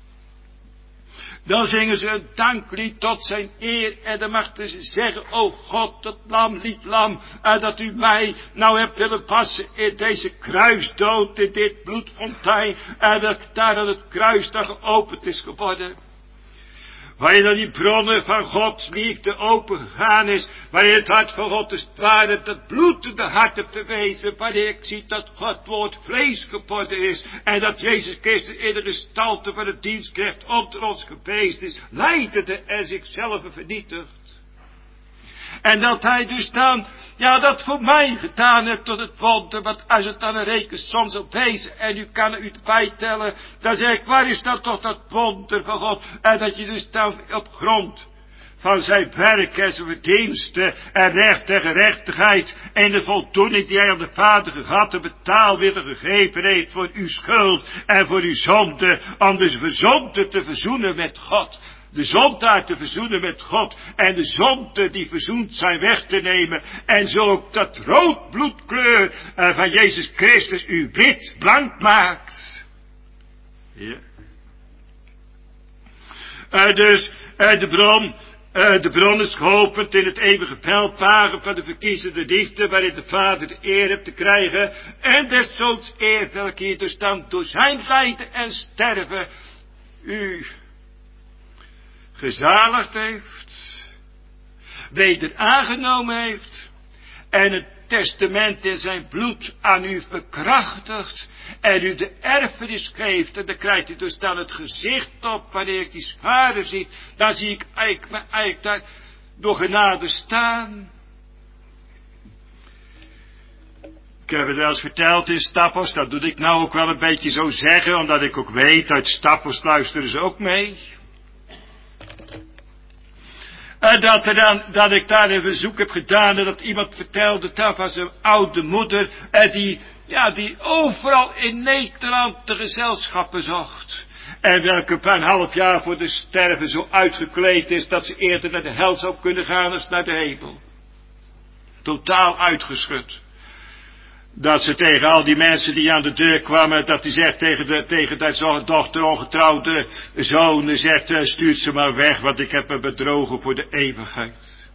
Dan zingen ze een danklied tot zijn eer. En dan mag ze zeggen, o God, dat lam, lief lam, uh, dat u mij nou hebt willen wassen in deze kruisdood, in dit bloedfontein. En dat daar aan het kruis dan geopend is geworden. Waarin dan die bronnen van Gods liefde open gegaan is. Waarin het hart van God is ware dat bloedende hart hebt bewezen. Wanneer ik zie dat God woord vlees geworden is. En dat Jezus Christus in de gestalte van het dienstknecht onder ons geweest is. Lijdende en zichzelf vernietigd. En dat hij dus dan, ja, dat voor mij gedaan heeft tot het wonder. Want als het dan een rekensom zou wezen en u kan er u bijtellen, dan zeg ik, waar is dan toch dat wonder van God? En dat je dus dan op grond van zijn werk en zijn verdiensten en recht en gerechtigheid en de voldoening die hij aan de Vader gehad en betaalwillig gegeven heeft voor uw schuld en voor uw zonde, om dus verzonde te verzoenen met God. De zondaar te verzoenen met God. En de zonde die verzoend zijn weg te nemen. En zo ook dat roodbloedkleur uh, van Jezus Christus u wit blank maakt. Ja. Uh, dus uh, de bron uh, de bron is geopend in het eeuwige veldwagen van de verkiezende liefde, waarin de Vader de eer hebt te krijgen, en des zoons eer, welke hier dus dan door zijn lijden en sterven u gezaligd heeft, weder aangenomen heeft, en het testament in zijn bloed aan u verkrachtigt, en u de erfenis geeft, en dan krijgt u dus dan het gezicht op, wanneer ik die vader zie, dan zie ik eigenlijk, me eigenlijk daar door genade staan. Ik heb het wel eens verteld in Stappos, dat doe ik nou ook wel een beetje zo zeggen, omdat ik ook weet, uit Stappos luisteren ze ook mee. En dat, er dan, dat ik daar een bezoek heb gedaan en dat iemand vertelde, dat was een oude moeder, en die, ja, die overal in Nederland de gezelschappen zocht. En welke een half jaar voor de sterven zo uitgekleed is, dat ze eerder naar de hel zou kunnen gaan als naar de hemel. Totaal uitgeschud. Dat ze tegen al die mensen die aan de deur kwamen, dat hij zegt tegen de, tegen de dochter, ongetrouwde zoon, zegt, stuurt ze maar weg, want ik heb me bedrogen voor de eeuwigheid.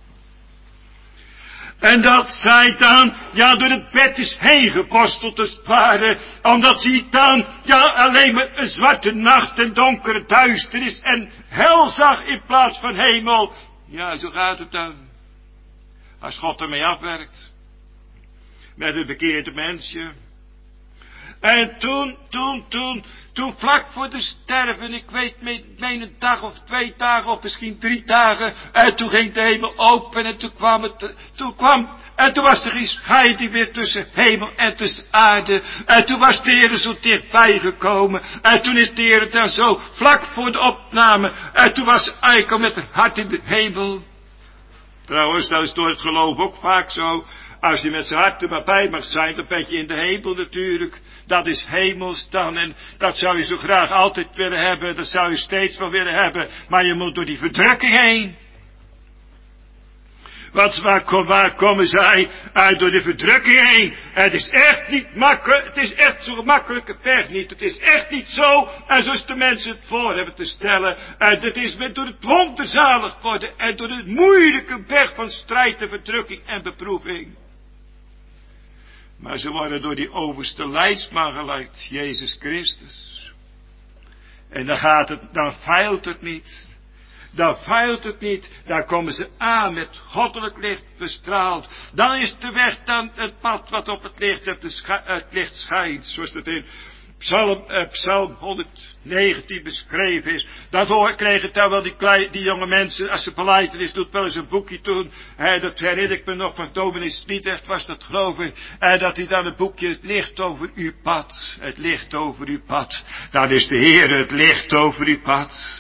En dat zij dan, ja, door het bed is heen geposteld te sparen, omdat ze dan, ja, alleen maar een zwarte nacht en donkere duisternis en hel zag in plaats van hemel. Ja, zo gaat het dan. Als God ermee afwerkt. Met een bekeerde mensje. En toen, toen, toen, toen vlak voor de sterven, ik weet, meen een dag of twee dagen of misschien drie dagen, en toen ging de hemel open en toen kwam het, toen kwam, en toen was er geen scheiding weer tussen hemel en tussen aarde, en toen was de Heer zo dichtbij gekomen, en toen is de Heer dan zo, vlak voor de opname, en toen was ze eigenlijk al met haar hart in de hemel. Trouwens, dat is door het geloof ook vaak zo. Als je met z'n hart er maar bij mag zijn, dan ben je in de hemel natuurlijk. Dat is hemels dan. En dat zou je zo graag altijd willen hebben. Dat zou je steeds wel willen hebben. Maar je moet door die verdrukking heen. Want waar, waar komen zij uit door de verdrukking heen? Het is echt niet makkelijk. Het is echt zo makkelijke weg niet. Het is echt niet zo. En zoals de mensen het voor hebben te stellen. En het is met door het wonderzalig worden. En door de moeilijke weg van strijd en verdrukking en beproeving. Maar ze worden door die overste leidsman geleid, Jezus Christus. En dan gaat het, dan feilt het niet. Dan feilt het niet. Dan komen ze aan met goddelijk licht bestraald. Dan is de weg dan het pad wat op het licht, het licht schijnt. Zoals het in Psalm, eh, Psalm honderdnegentien beschreven is. Dat kregen dan wel die, klei, die jonge mensen, als ze belijdenis doet, wel eens een boekje toen. He, dat herinner ik me nog van dominee Sliedrecht, was dat geloof ik. En dat hij dan het boekje, het licht over uw pad. Het licht over uw pad. Dan is de Heer het licht over uw pad.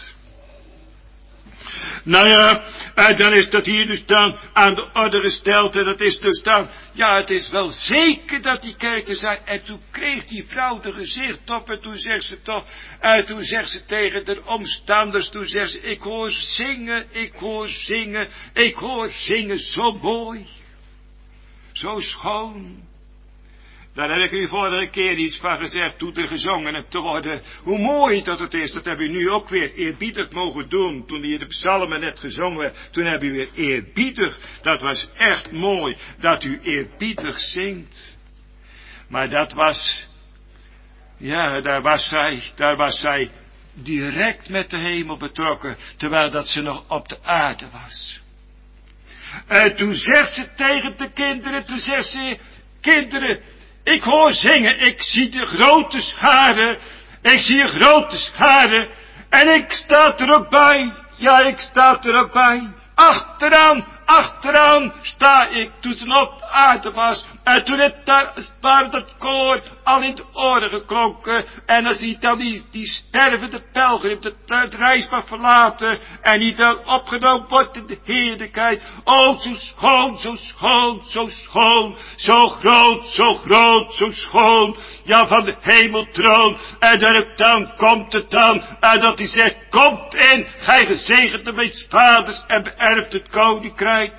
Nou ja, en dan is dat hier dus dan aan de orde gesteld. En dat is dus dan, ja, het is wel zeker dat die kerk er zijn. En toen kreeg die vrouw de gezicht op. En toen zegt ze toch, en toen zegt ze tegen de omstanders, toen zegt ze, ik hoor zingen, ik hoor zingen, ik hoor zingen, zo mooi. Zo schoon. Daar heb ik u vorige keer iets van gezegd, toen er gezongen hebt te worden. Hoe mooi dat het is, dat hebben we nu ook weer eerbiedig mogen doen. Toen hier de psalmen net gezongen werd, toen hebben we weer eerbiedig. Dat was echt mooi, dat u eerbiedig zingt. Maar dat was, ja, daar was zij, daar was zij direct met de hemel betrokken, terwijl dat ze nog op de aarde was. En toen zegt ze tegen de kinderen, toen zegt ze, kinderen, ik hoor zingen, ik zie de grote scharen, ik zie een grote scharen, en ik sta er ook bij, ja, ik sta er ook bij. Achteraan, achteraan sta ik toen ze op de aarde was, en toen het daar, waar dat koor al in de oren geklonken, en als hij dan die, die stervende pelgrim de, de reis mag verlaten, en die dan opgenomen wordt in de heerlijkheid, oh, zo schoon, zo schoon, zo schoon, zo groot, zo groot, zo schoon, ja, van de hemeltroon, en dan, dan komt het dan, en dat hij zegt, komt in, gij gezegende mijn vaders, en beërft het koninkrijk.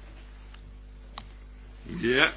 Ja.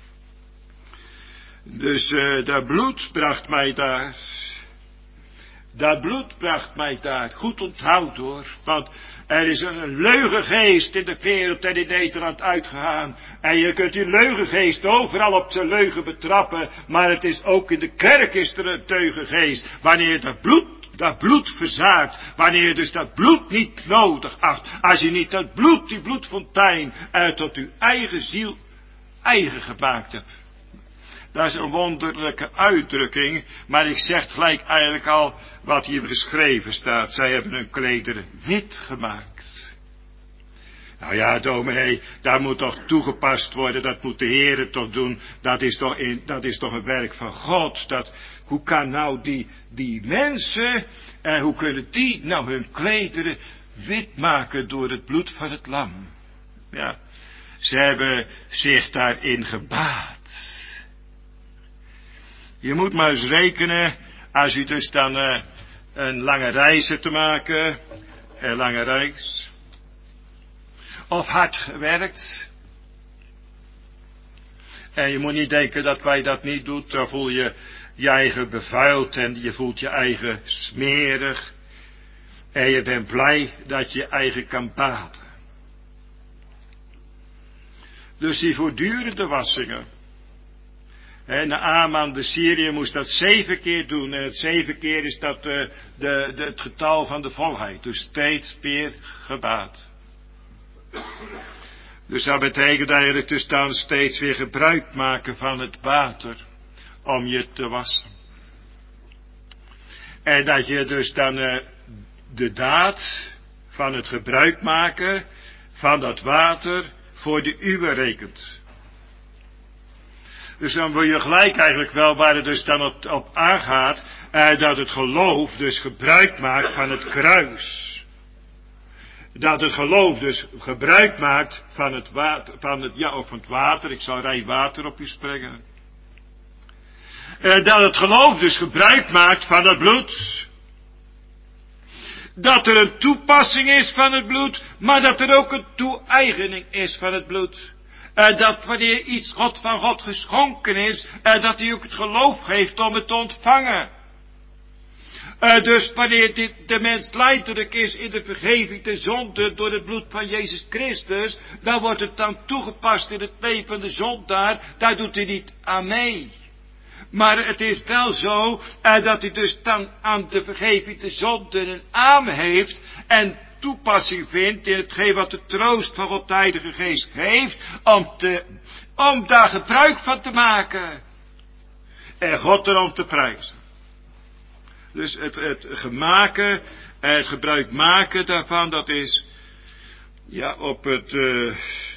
Dus uh, dat bloed bracht mij daar. Dat bloed bracht mij daar. Goed onthoud hoor. Want er is een leugengeest in de wereld en in Nederland uitgegaan. En je kunt die leugengeest overal op zijn leugen betrappen. Maar het is ook in de kerk is er een leugengeest. Wanneer dat bloed, dat bloed verzaakt. Wanneer je dus dat bloed niet nodig acht. Als je niet dat bloed, die bloedfontein, uit tot uw eigen ziel eigen gemaakt hebt. Dat is een wonderlijke uitdrukking, maar ik zeg gelijk eigenlijk al wat hier geschreven staat. Zij hebben hun klederen wit gemaakt. Nou ja, dominee, dat moet toch toegepast worden, dat moet de Heer toch doen. Dat is toch, in, dat is toch een werk van God. Dat, hoe kan nou die, die mensen, en hoe kunnen die nou hun klederen wit maken door het bloed van het lam? Ja, ze hebben zich daarin gebaat. Je moet maar eens rekenen, als u dus dan uh, een lange reis hebt te maken, een lange reis, of hard gewerkt, en je moet niet denken dat wij dat niet doen, dan voel je je eigen bevuild en je voelt je eigen smerig, en je bent blij dat je je eigen kan baten. Dus die voortdurende wassingen. En Naaman de Syriër moest dat zeven keer doen. En het zeven keer is dat de, de, de, het getal van de volheid. Dus steeds weer gebaat. Dus dat betekent eigenlijk dus dan steeds weer gebruik maken van het water. Om je te wassen. En dat je dus dan uh, de daad van het gebruik maken van dat water voor de uwe rekent. Dus dan wil je gelijk eigenlijk wel waar het dus dan op, op aangaat, eh, dat het geloof dus gebruik maakt van het kruis. Dat het geloof dus gebruik maakt van het water, van het, ja, of van het water, ik zal rein water op u springen. Eh, dat het geloof dus gebruik maakt van het bloed. Dat er een toepassing is van het bloed, maar dat er ook een toe-eigening is van het bloed. Uh, dat wanneer iets God van God geschonken is, uh, dat hij ook het geloof geeft om het te ontvangen. Uh, dus wanneer dit, de mens lijdelijk is in de vergeving de zonde door het bloed van Jezus Christus, dan wordt het dan toegepast in het leven van de zondaar, daar doet hij niet aan mee. Maar het is wel zo, uh, dat hij dus dan aan de vergeving de zonde een aan heeft en toepassing vindt in hetgeen wat de troost van God de Heilige Geest geeft, om, te, om daar gebruik van te maken. En God erom te prijzen. Dus het, het gemaken en het gebruik maken daarvan, dat is, ja, op het, uh,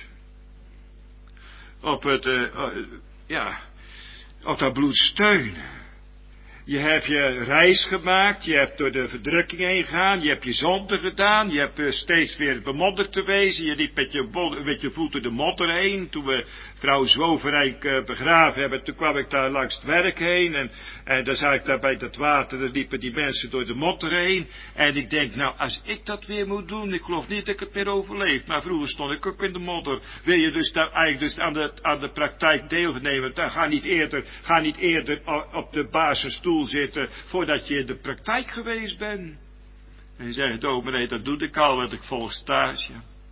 op het, uh, uh, ja, op dat bloed steunen. Je hebt je reis gemaakt, je hebt door de verdrukking heen gegaan, je hebt je zonde gedaan, je hebt steeds weer bemodderd te wezen, je liep met je, met je voeten de modder heen. Toen we vrouw Zwoverijk begraven hebben, toen kwam ik daar langs het werk heen en, en dan zag ik daar bij dat water, dan liepen die mensen door de modder heen. En ik denk, nou, als ik dat weer moet doen, ik geloof niet dat ik het meer overleef. Maar vroeger stond ik ook in de modder. Wil je dus daar eigenlijk dus aan de, aan de praktijk deelnemen, dan ga niet eerder, ga niet eerder op de basisstoel zitten voordat je in de praktijk geweest bent. En je zegt, dominee, dat doe ik al, want ik volg stage.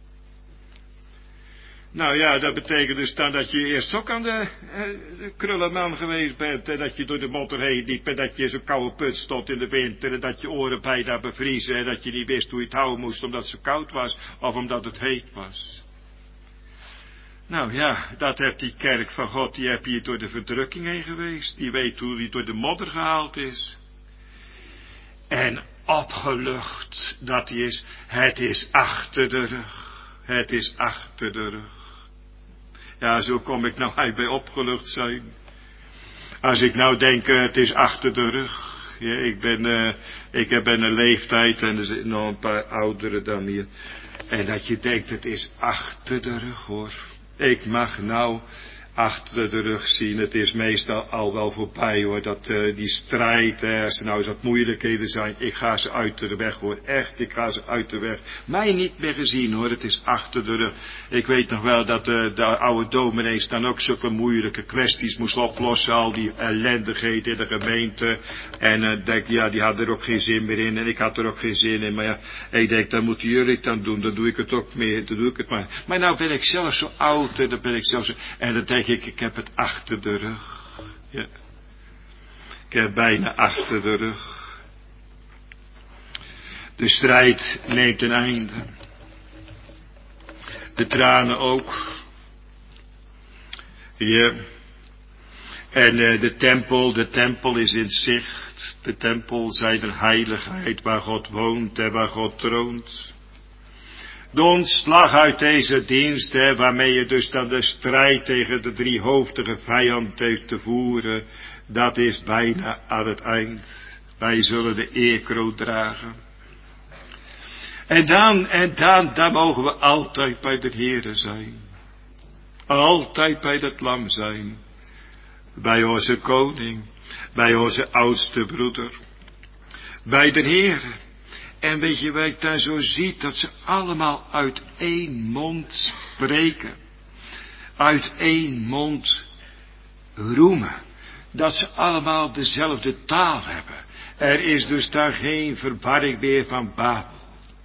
Nou ja, dat betekent dus dan dat je eerst ook aan de, eh, de krullenman geweest bent. En dat je door de modder heen liep. En dat je in zo'n koude put stond in de winter. En dat je oren bijna bevriezen. En dat je niet wist hoe je het houden moest omdat het zo koud was. Of omdat het heet was. Nou ja, dat heeft die kerk van God. Die heb hier door de verdrukking heen geweest. Die weet hoe die door de modder gehaald is. En opgelucht dat hij is. Het is achter de rug. Het is achter de rug. Ja, zo kom ik nou bij opgelucht zijn. Als ik nou denk, uh, het is achter de rug. Ja, ik ben, uh, ik heb een leeftijd en er zitten nog een paar ouderen dan hier. En dat je denkt, het is achter de rug hoor. Ik mag nou achter de rug zien. Het is meestal al wel voorbij hoor, dat uh, die strijd, hè, als er nou eens wat moeilijkheden zijn, ik ga ze uit de weg hoor, echt, ik ga ze uit de weg. Mij niet meer gezien hoor, het is achter de rug. Ik weet nog wel dat uh, de oude dominees dan ook zulke moeilijke kwesties moest oplossen, al die ellendigheden in de gemeente. En uh, denk, ja, die hadden er ook geen zin meer in en ik had er ook geen zin in. Maar ja, ik denk, dan moeten jullie het dan doen, dan doe ik het ook meer, dan doe ik het maar. Maar nou ben ik zelf zo oud en dan ben ik zelf zo, en dan denk ik, ik heb het achter de rug. Ja. Ik heb bijna achter de rug. De strijd neemt een einde. De tranen ook. Ja. En uh, de tempel, de tempel is in zicht. De tempel zij de heiligheid waar God woont en waar God troont. De ontslag uit deze dienst, hè, waarmee je dus dan de strijd tegen de driehoofdige vijand heeft te voeren, dat is bijna aan het eind. Wij zullen de eerkroon dragen. En dan, en dan, dan mogen we altijd bij de Heere zijn. Altijd bij dat lam zijn. Bij onze koning, bij onze oudste broeder. Bij de Heere. En weet je wat ik daar zo ziet, dat ze allemaal uit één mond spreken. Uit één mond roemen. Dat ze allemaal dezelfde taal hebben. Er is dus daar geen verwarring meer van Babel.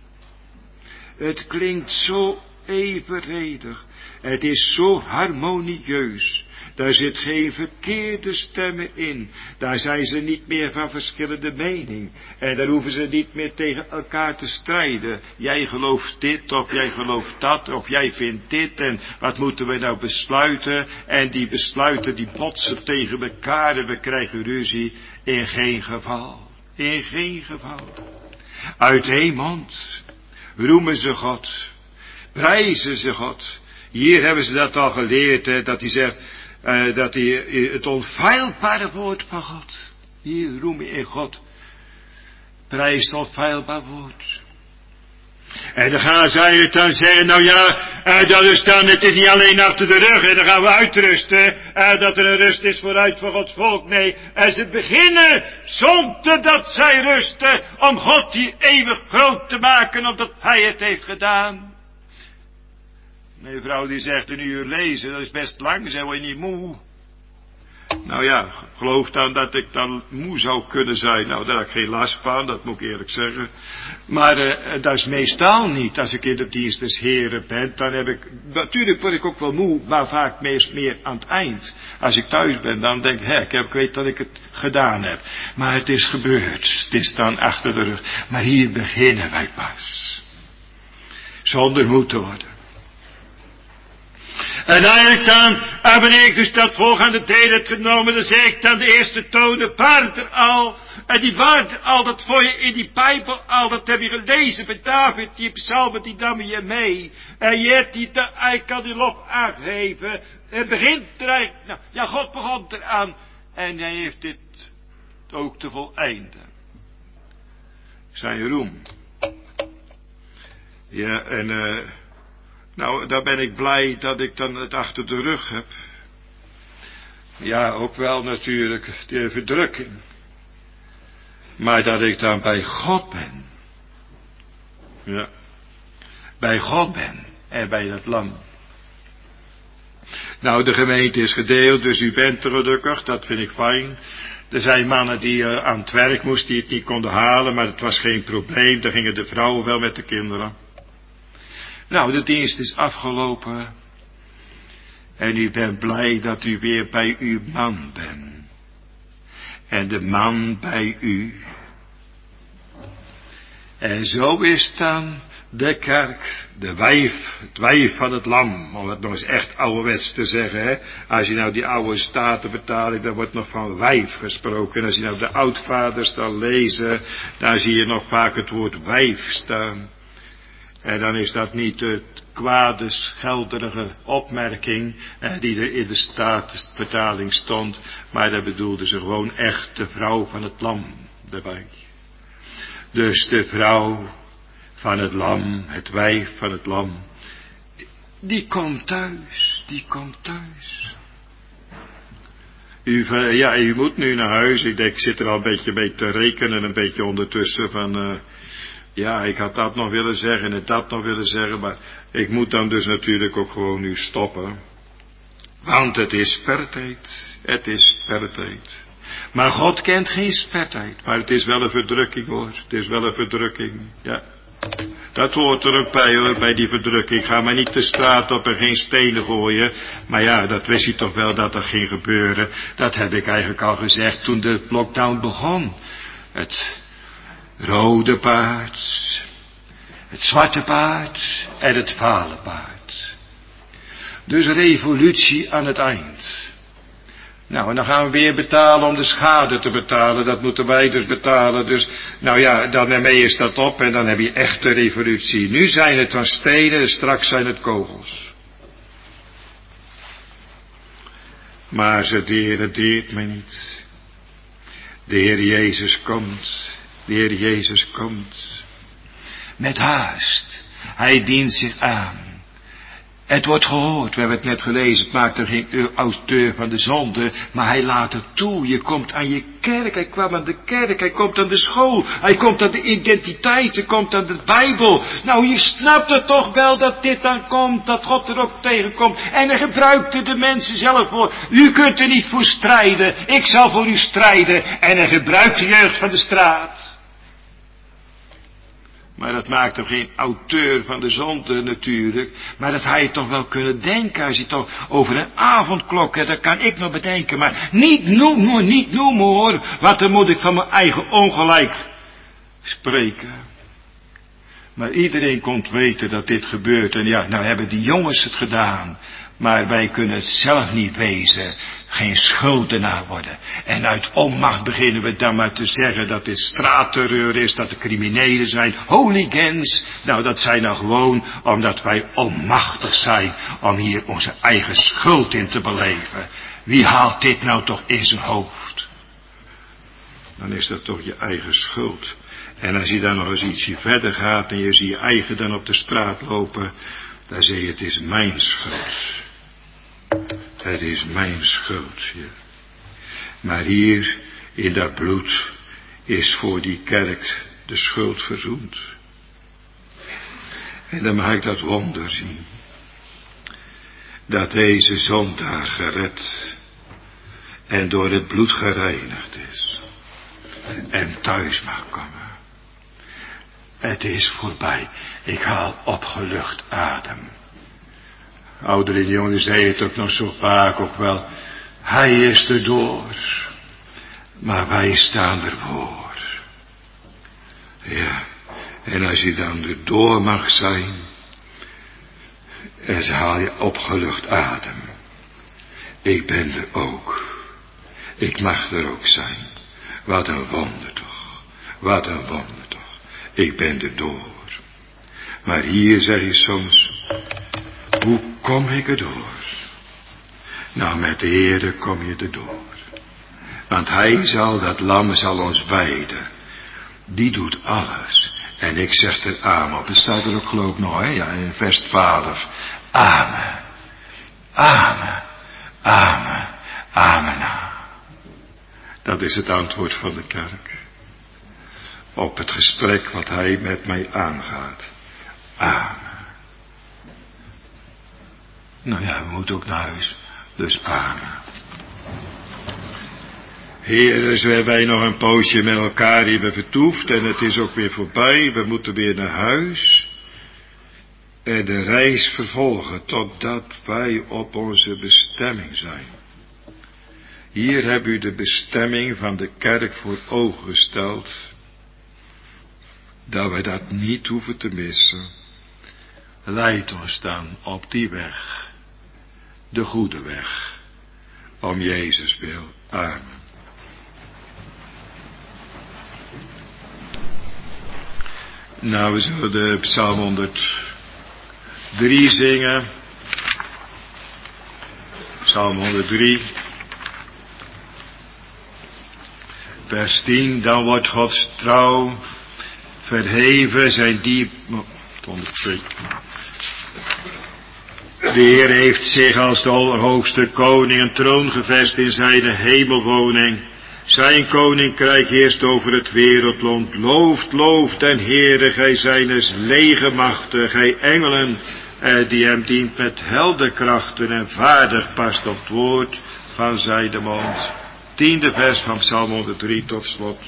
Het klinkt zo evenredig. Het is zo harmonieus. Daar zit geen verkeerde stemmen in. Daar zijn ze niet meer van verschillende mening. En daar hoeven ze niet meer tegen elkaar te strijden. Jij gelooft dit of jij gelooft dat of jij vindt dit en wat moeten we nou besluiten? En die besluiten die botsen tegen elkaar en we krijgen ruzie. In geen geval. In geen geval. Uit één mond roemen ze God. Prijzen ze God. Hier hebben ze dat al geleerd, hè, dat hij zegt, uh, dat hij het onfeilbare woord van God. Hier roem je in God. Prijs het onfeilbaar woord. En dan gaan zij het dan zeggen, nou ja, uh, dat is dan, het is niet alleen achter de rug, en dan gaan we uitrusten, uh, dat er een rust is vooruit voor Gods volk. Nee, en ze beginnen zonder dat zij rusten, om God die eeuwig groot te maken, omdat Hij het heeft gedaan. Mijn vrouw die zegt een uur lezen, dat is best lang, zei, word je niet moe? Nou ja, geloof dan dat ik dan moe zou kunnen zijn. Nou, daar heb ik geen last van, dat moet ik eerlijk zeggen. Maar uh, dat is meestal niet. Als ik in de dienst des Heren ben, dan heb ik, natuurlijk word ik ook wel moe, maar vaak meest meer aan het eind. Als ik thuis ben, dan denk ik, hè, ik, heb, ik weet dat ik het gedaan heb. Maar het is gebeurd, het is dan achter de rug. Maar hier beginnen wij pas. Zonder moe te worden. En eigenlijk dan, wanneer ik dus dat volgende deel heb genomen, dan zeg ik dan de eerste tonen, waren er al, en die waren er al, dat voor je in die Bijbel al, dat heb je gelezen bij David, die psalmen, die nam je mee, en je hebt die, hij kan die lof aangeven, en begint er eigenlijk, nou, ja, God begon eraan, en hij heeft dit ook te voleinden. Zijn roem. Ja, en eh, uh, nou, daar ben ik blij dat ik dan het achter de rug heb. Ja, ook wel natuurlijk de verdrukking. Maar dat ik dan bij God ben. Ja. Bij God ben. En bij dat lam. Nou, de gemeente is gedeeld, dus u bent er gelukkig, dat vind ik fijn. Er zijn mannen die uh, aan het werk moesten, die het niet konden halen, maar het was geen probleem. Daar gingen de vrouwen wel met de kinderen. Nou, de dienst is afgelopen. En u bent blij dat u weer bij uw man bent. En de man bij u. En zo is dan de kerk, de wijf, het wijf van het lam. Om het nog eens echt ouderwets te zeggen, hè. Als je nou die oude statenvertaling, daar wordt nog van wijf gesproken. En als je nou de oudvaders dan lezen, dan zie je nog vaak het woord wijf staan. En dan is dat niet de kwade, schelderige opmerking eh, die er in de statenvertaling stond, maar daar bedoelde ze gewoon echt de vrouw van het lam erbij. Dus de vrouw van het lam, het wijf van het lam, die, die komt thuis, die komt thuis. U, ja, u moet nu naar huis. Ik denk, ik zit er al een beetje mee te rekenen, een beetje ondertussen van, uh, ja, ik had dat nog willen zeggen en dat nog willen zeggen, maar ik moet dan dus natuurlijk ook gewoon nu stoppen. Want het is spertijd. Het is spertijd. Maar God kent geen spertijd. Maar het is wel een verdrukking hoor. Het is wel een verdrukking. Ja. Dat hoort er ook bij hoor, bij die verdrukking. Ik ga maar niet de straat op en geen stenen gooien. Maar ja, dat wist je toch wel dat er ging gebeuren. Dat heb ik eigenlijk al gezegd toen de lockdown begon. Het rode paard. Het zwarte paard en het vale paard. Dus revolutie aan het eind. Nou, en dan gaan we weer betalen om de schade te betalen. Dat moeten wij dus betalen. Dus, nou ja, dan ermee is dat op en dan heb je echte revolutie. Nu zijn het dan stenen en straks zijn het kogels. Maar ze deert mij niet. De Heer Jezus komt. De Heer Jezus komt. Met haast. Hij dient zich aan. Het wordt gehoord, we hebben het net gelezen, het maakt er geen auteur van de zonde, maar hij laat het toe. Je komt aan je kerk, hij kwam aan de kerk, hij komt aan de school, hij komt aan de identiteit, hij komt aan de Bijbel. Nou, je snapt het toch wel dat dit dan komt, dat God er ook tegenkomt. En hij gebruikt er de mensen zelf voor. U kunt er niet voor strijden, ik zal voor u strijden. En hij gebruikt de jeugd van de straat. Maar dat maakt hem geen auteur van de zonde natuurlijk. Maar dat hij toch wel kunnen denken. Als hij toch over een avondklok, hè, dat kan ik nog bedenken. Maar niet noemen, niet noemen hoor. Want dan moet ik van mijn eigen ongelijk spreken. Maar iedereen komt weten dat dit gebeurt. En ja, nou hebben die jongens het gedaan. Maar wij kunnen het zelf niet wezen. Geen schuldenaar worden. En uit onmacht beginnen we dan maar te zeggen dat dit straatterreur is. Dat er criminelen zijn. Hooligans. Nou dat zijn nou gewoon omdat wij onmachtig zijn. Om hier onze eigen schuld in te beleven. Wie haalt dit nou toch in zijn hoofd? Dan is dat toch je eigen schuld. En als je dan nog eens ietsje verder gaat. En je ziet je eigen dan op de straat lopen. Dan zeg je het is mijn schuld. Het is mijn schuld, ja. Maar hier in dat bloed is voor die kerk de schuld verzoend. En dan mag ik dat wonder zien. Dat deze zondaar gered en door het bloed gereinigd is. En thuis mag komen. Het is voorbij. Ik haal opgelucht adem. Oudere jongen zei het ook nog zo vaak ook wel. Hij is er door. Maar wij staan ervoor. Ja. En als je dan er door mag zijn. En ze haal je opgelucht adem. Ik ben er ook. Ik mag er ook zijn. Wat een wonder toch. Wat een wonder toch. Ik ben er door. Maar hier zeg je soms. Hoe kom ik erdoor? Nou, met de Heere kom je erdoor. Want hij zal, dat lam zal ons weiden. Die doet alles. En ik zeg er amen op. Dat staat er ook geloof ik nog, hè? Ja, in vers twaalf. Amen. Amen. Amen. Amen. Dat is het antwoord van de kerk. Op het gesprek wat hij met mij aangaat. Amen. Nou ja, we moeten ook naar huis. Dus amen. Heer, dus we hebben wij nog een poosje met elkaar hier vertoefd. En het is ook weer voorbij. We moeten weer naar huis. En de reis vervolgen totdat wij op onze bestemming zijn. Hier hebt u de bestemming van de kerk voor ogen gesteld. Dat wij dat niet hoeven te missen. Leid ons dan op die weg. De goede weg. Om Jezus wil. Amen. Nou, we zullen de Psalm honderddrie zingen. Psalm honderddrie. Vers tien. Dan wordt Gods trouw verheven, zijn diep... honderdtwee. De Heer heeft zich als de allerhoogste koning een troon gevest in zijn hemelwoning. Zijn koninkrijk heerst over het wereldrond. Looft, looft den Heere, gij zijnes legermachten, gij engelen, eh, die hem dient met heldenkrachten en vaardig past op het woord van zijn de mond. Tiende vers van Psalm honderddrie tot slot.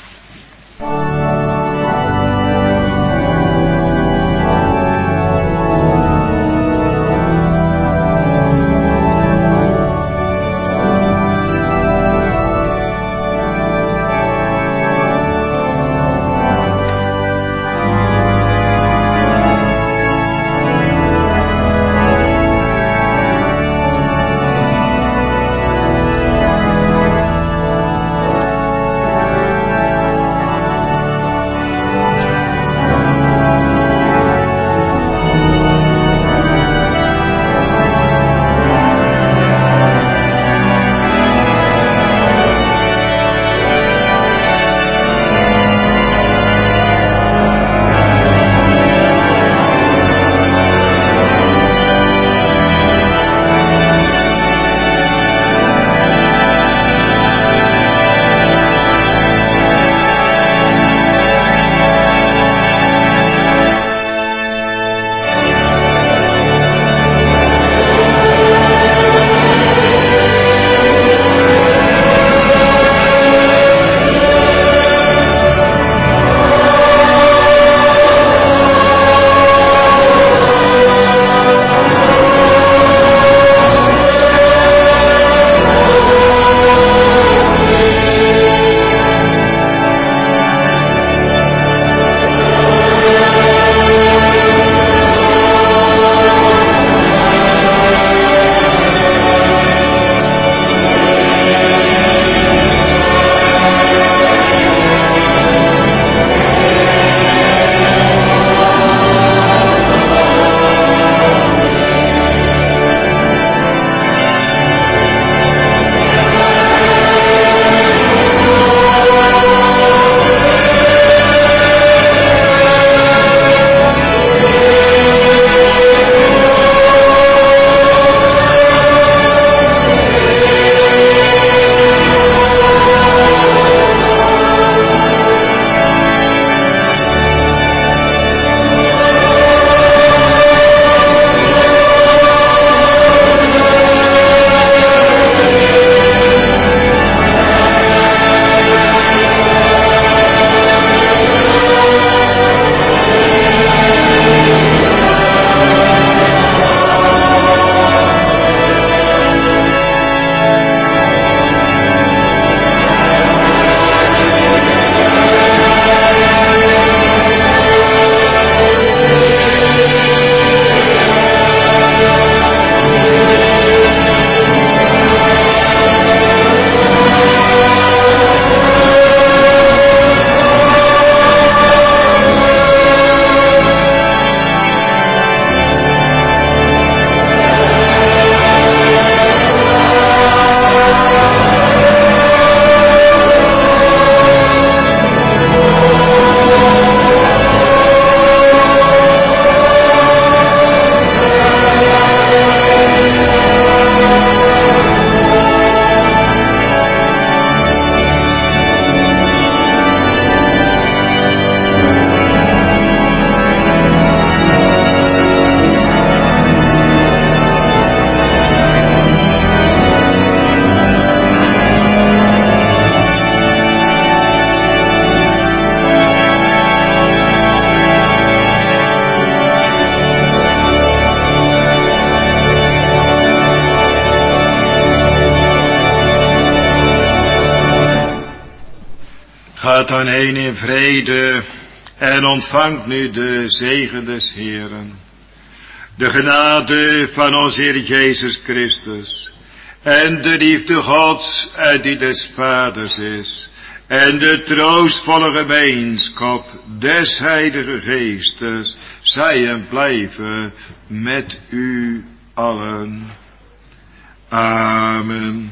Gaat dan heen in vrede en ontvangt nu de zegen des Heeren. De genade van onze Heer Jezus Christus en de liefde Gods en die des Vaders is en de troostvolle gemeenschap des Heilige Geestes zij en blijven met u allen. Amen.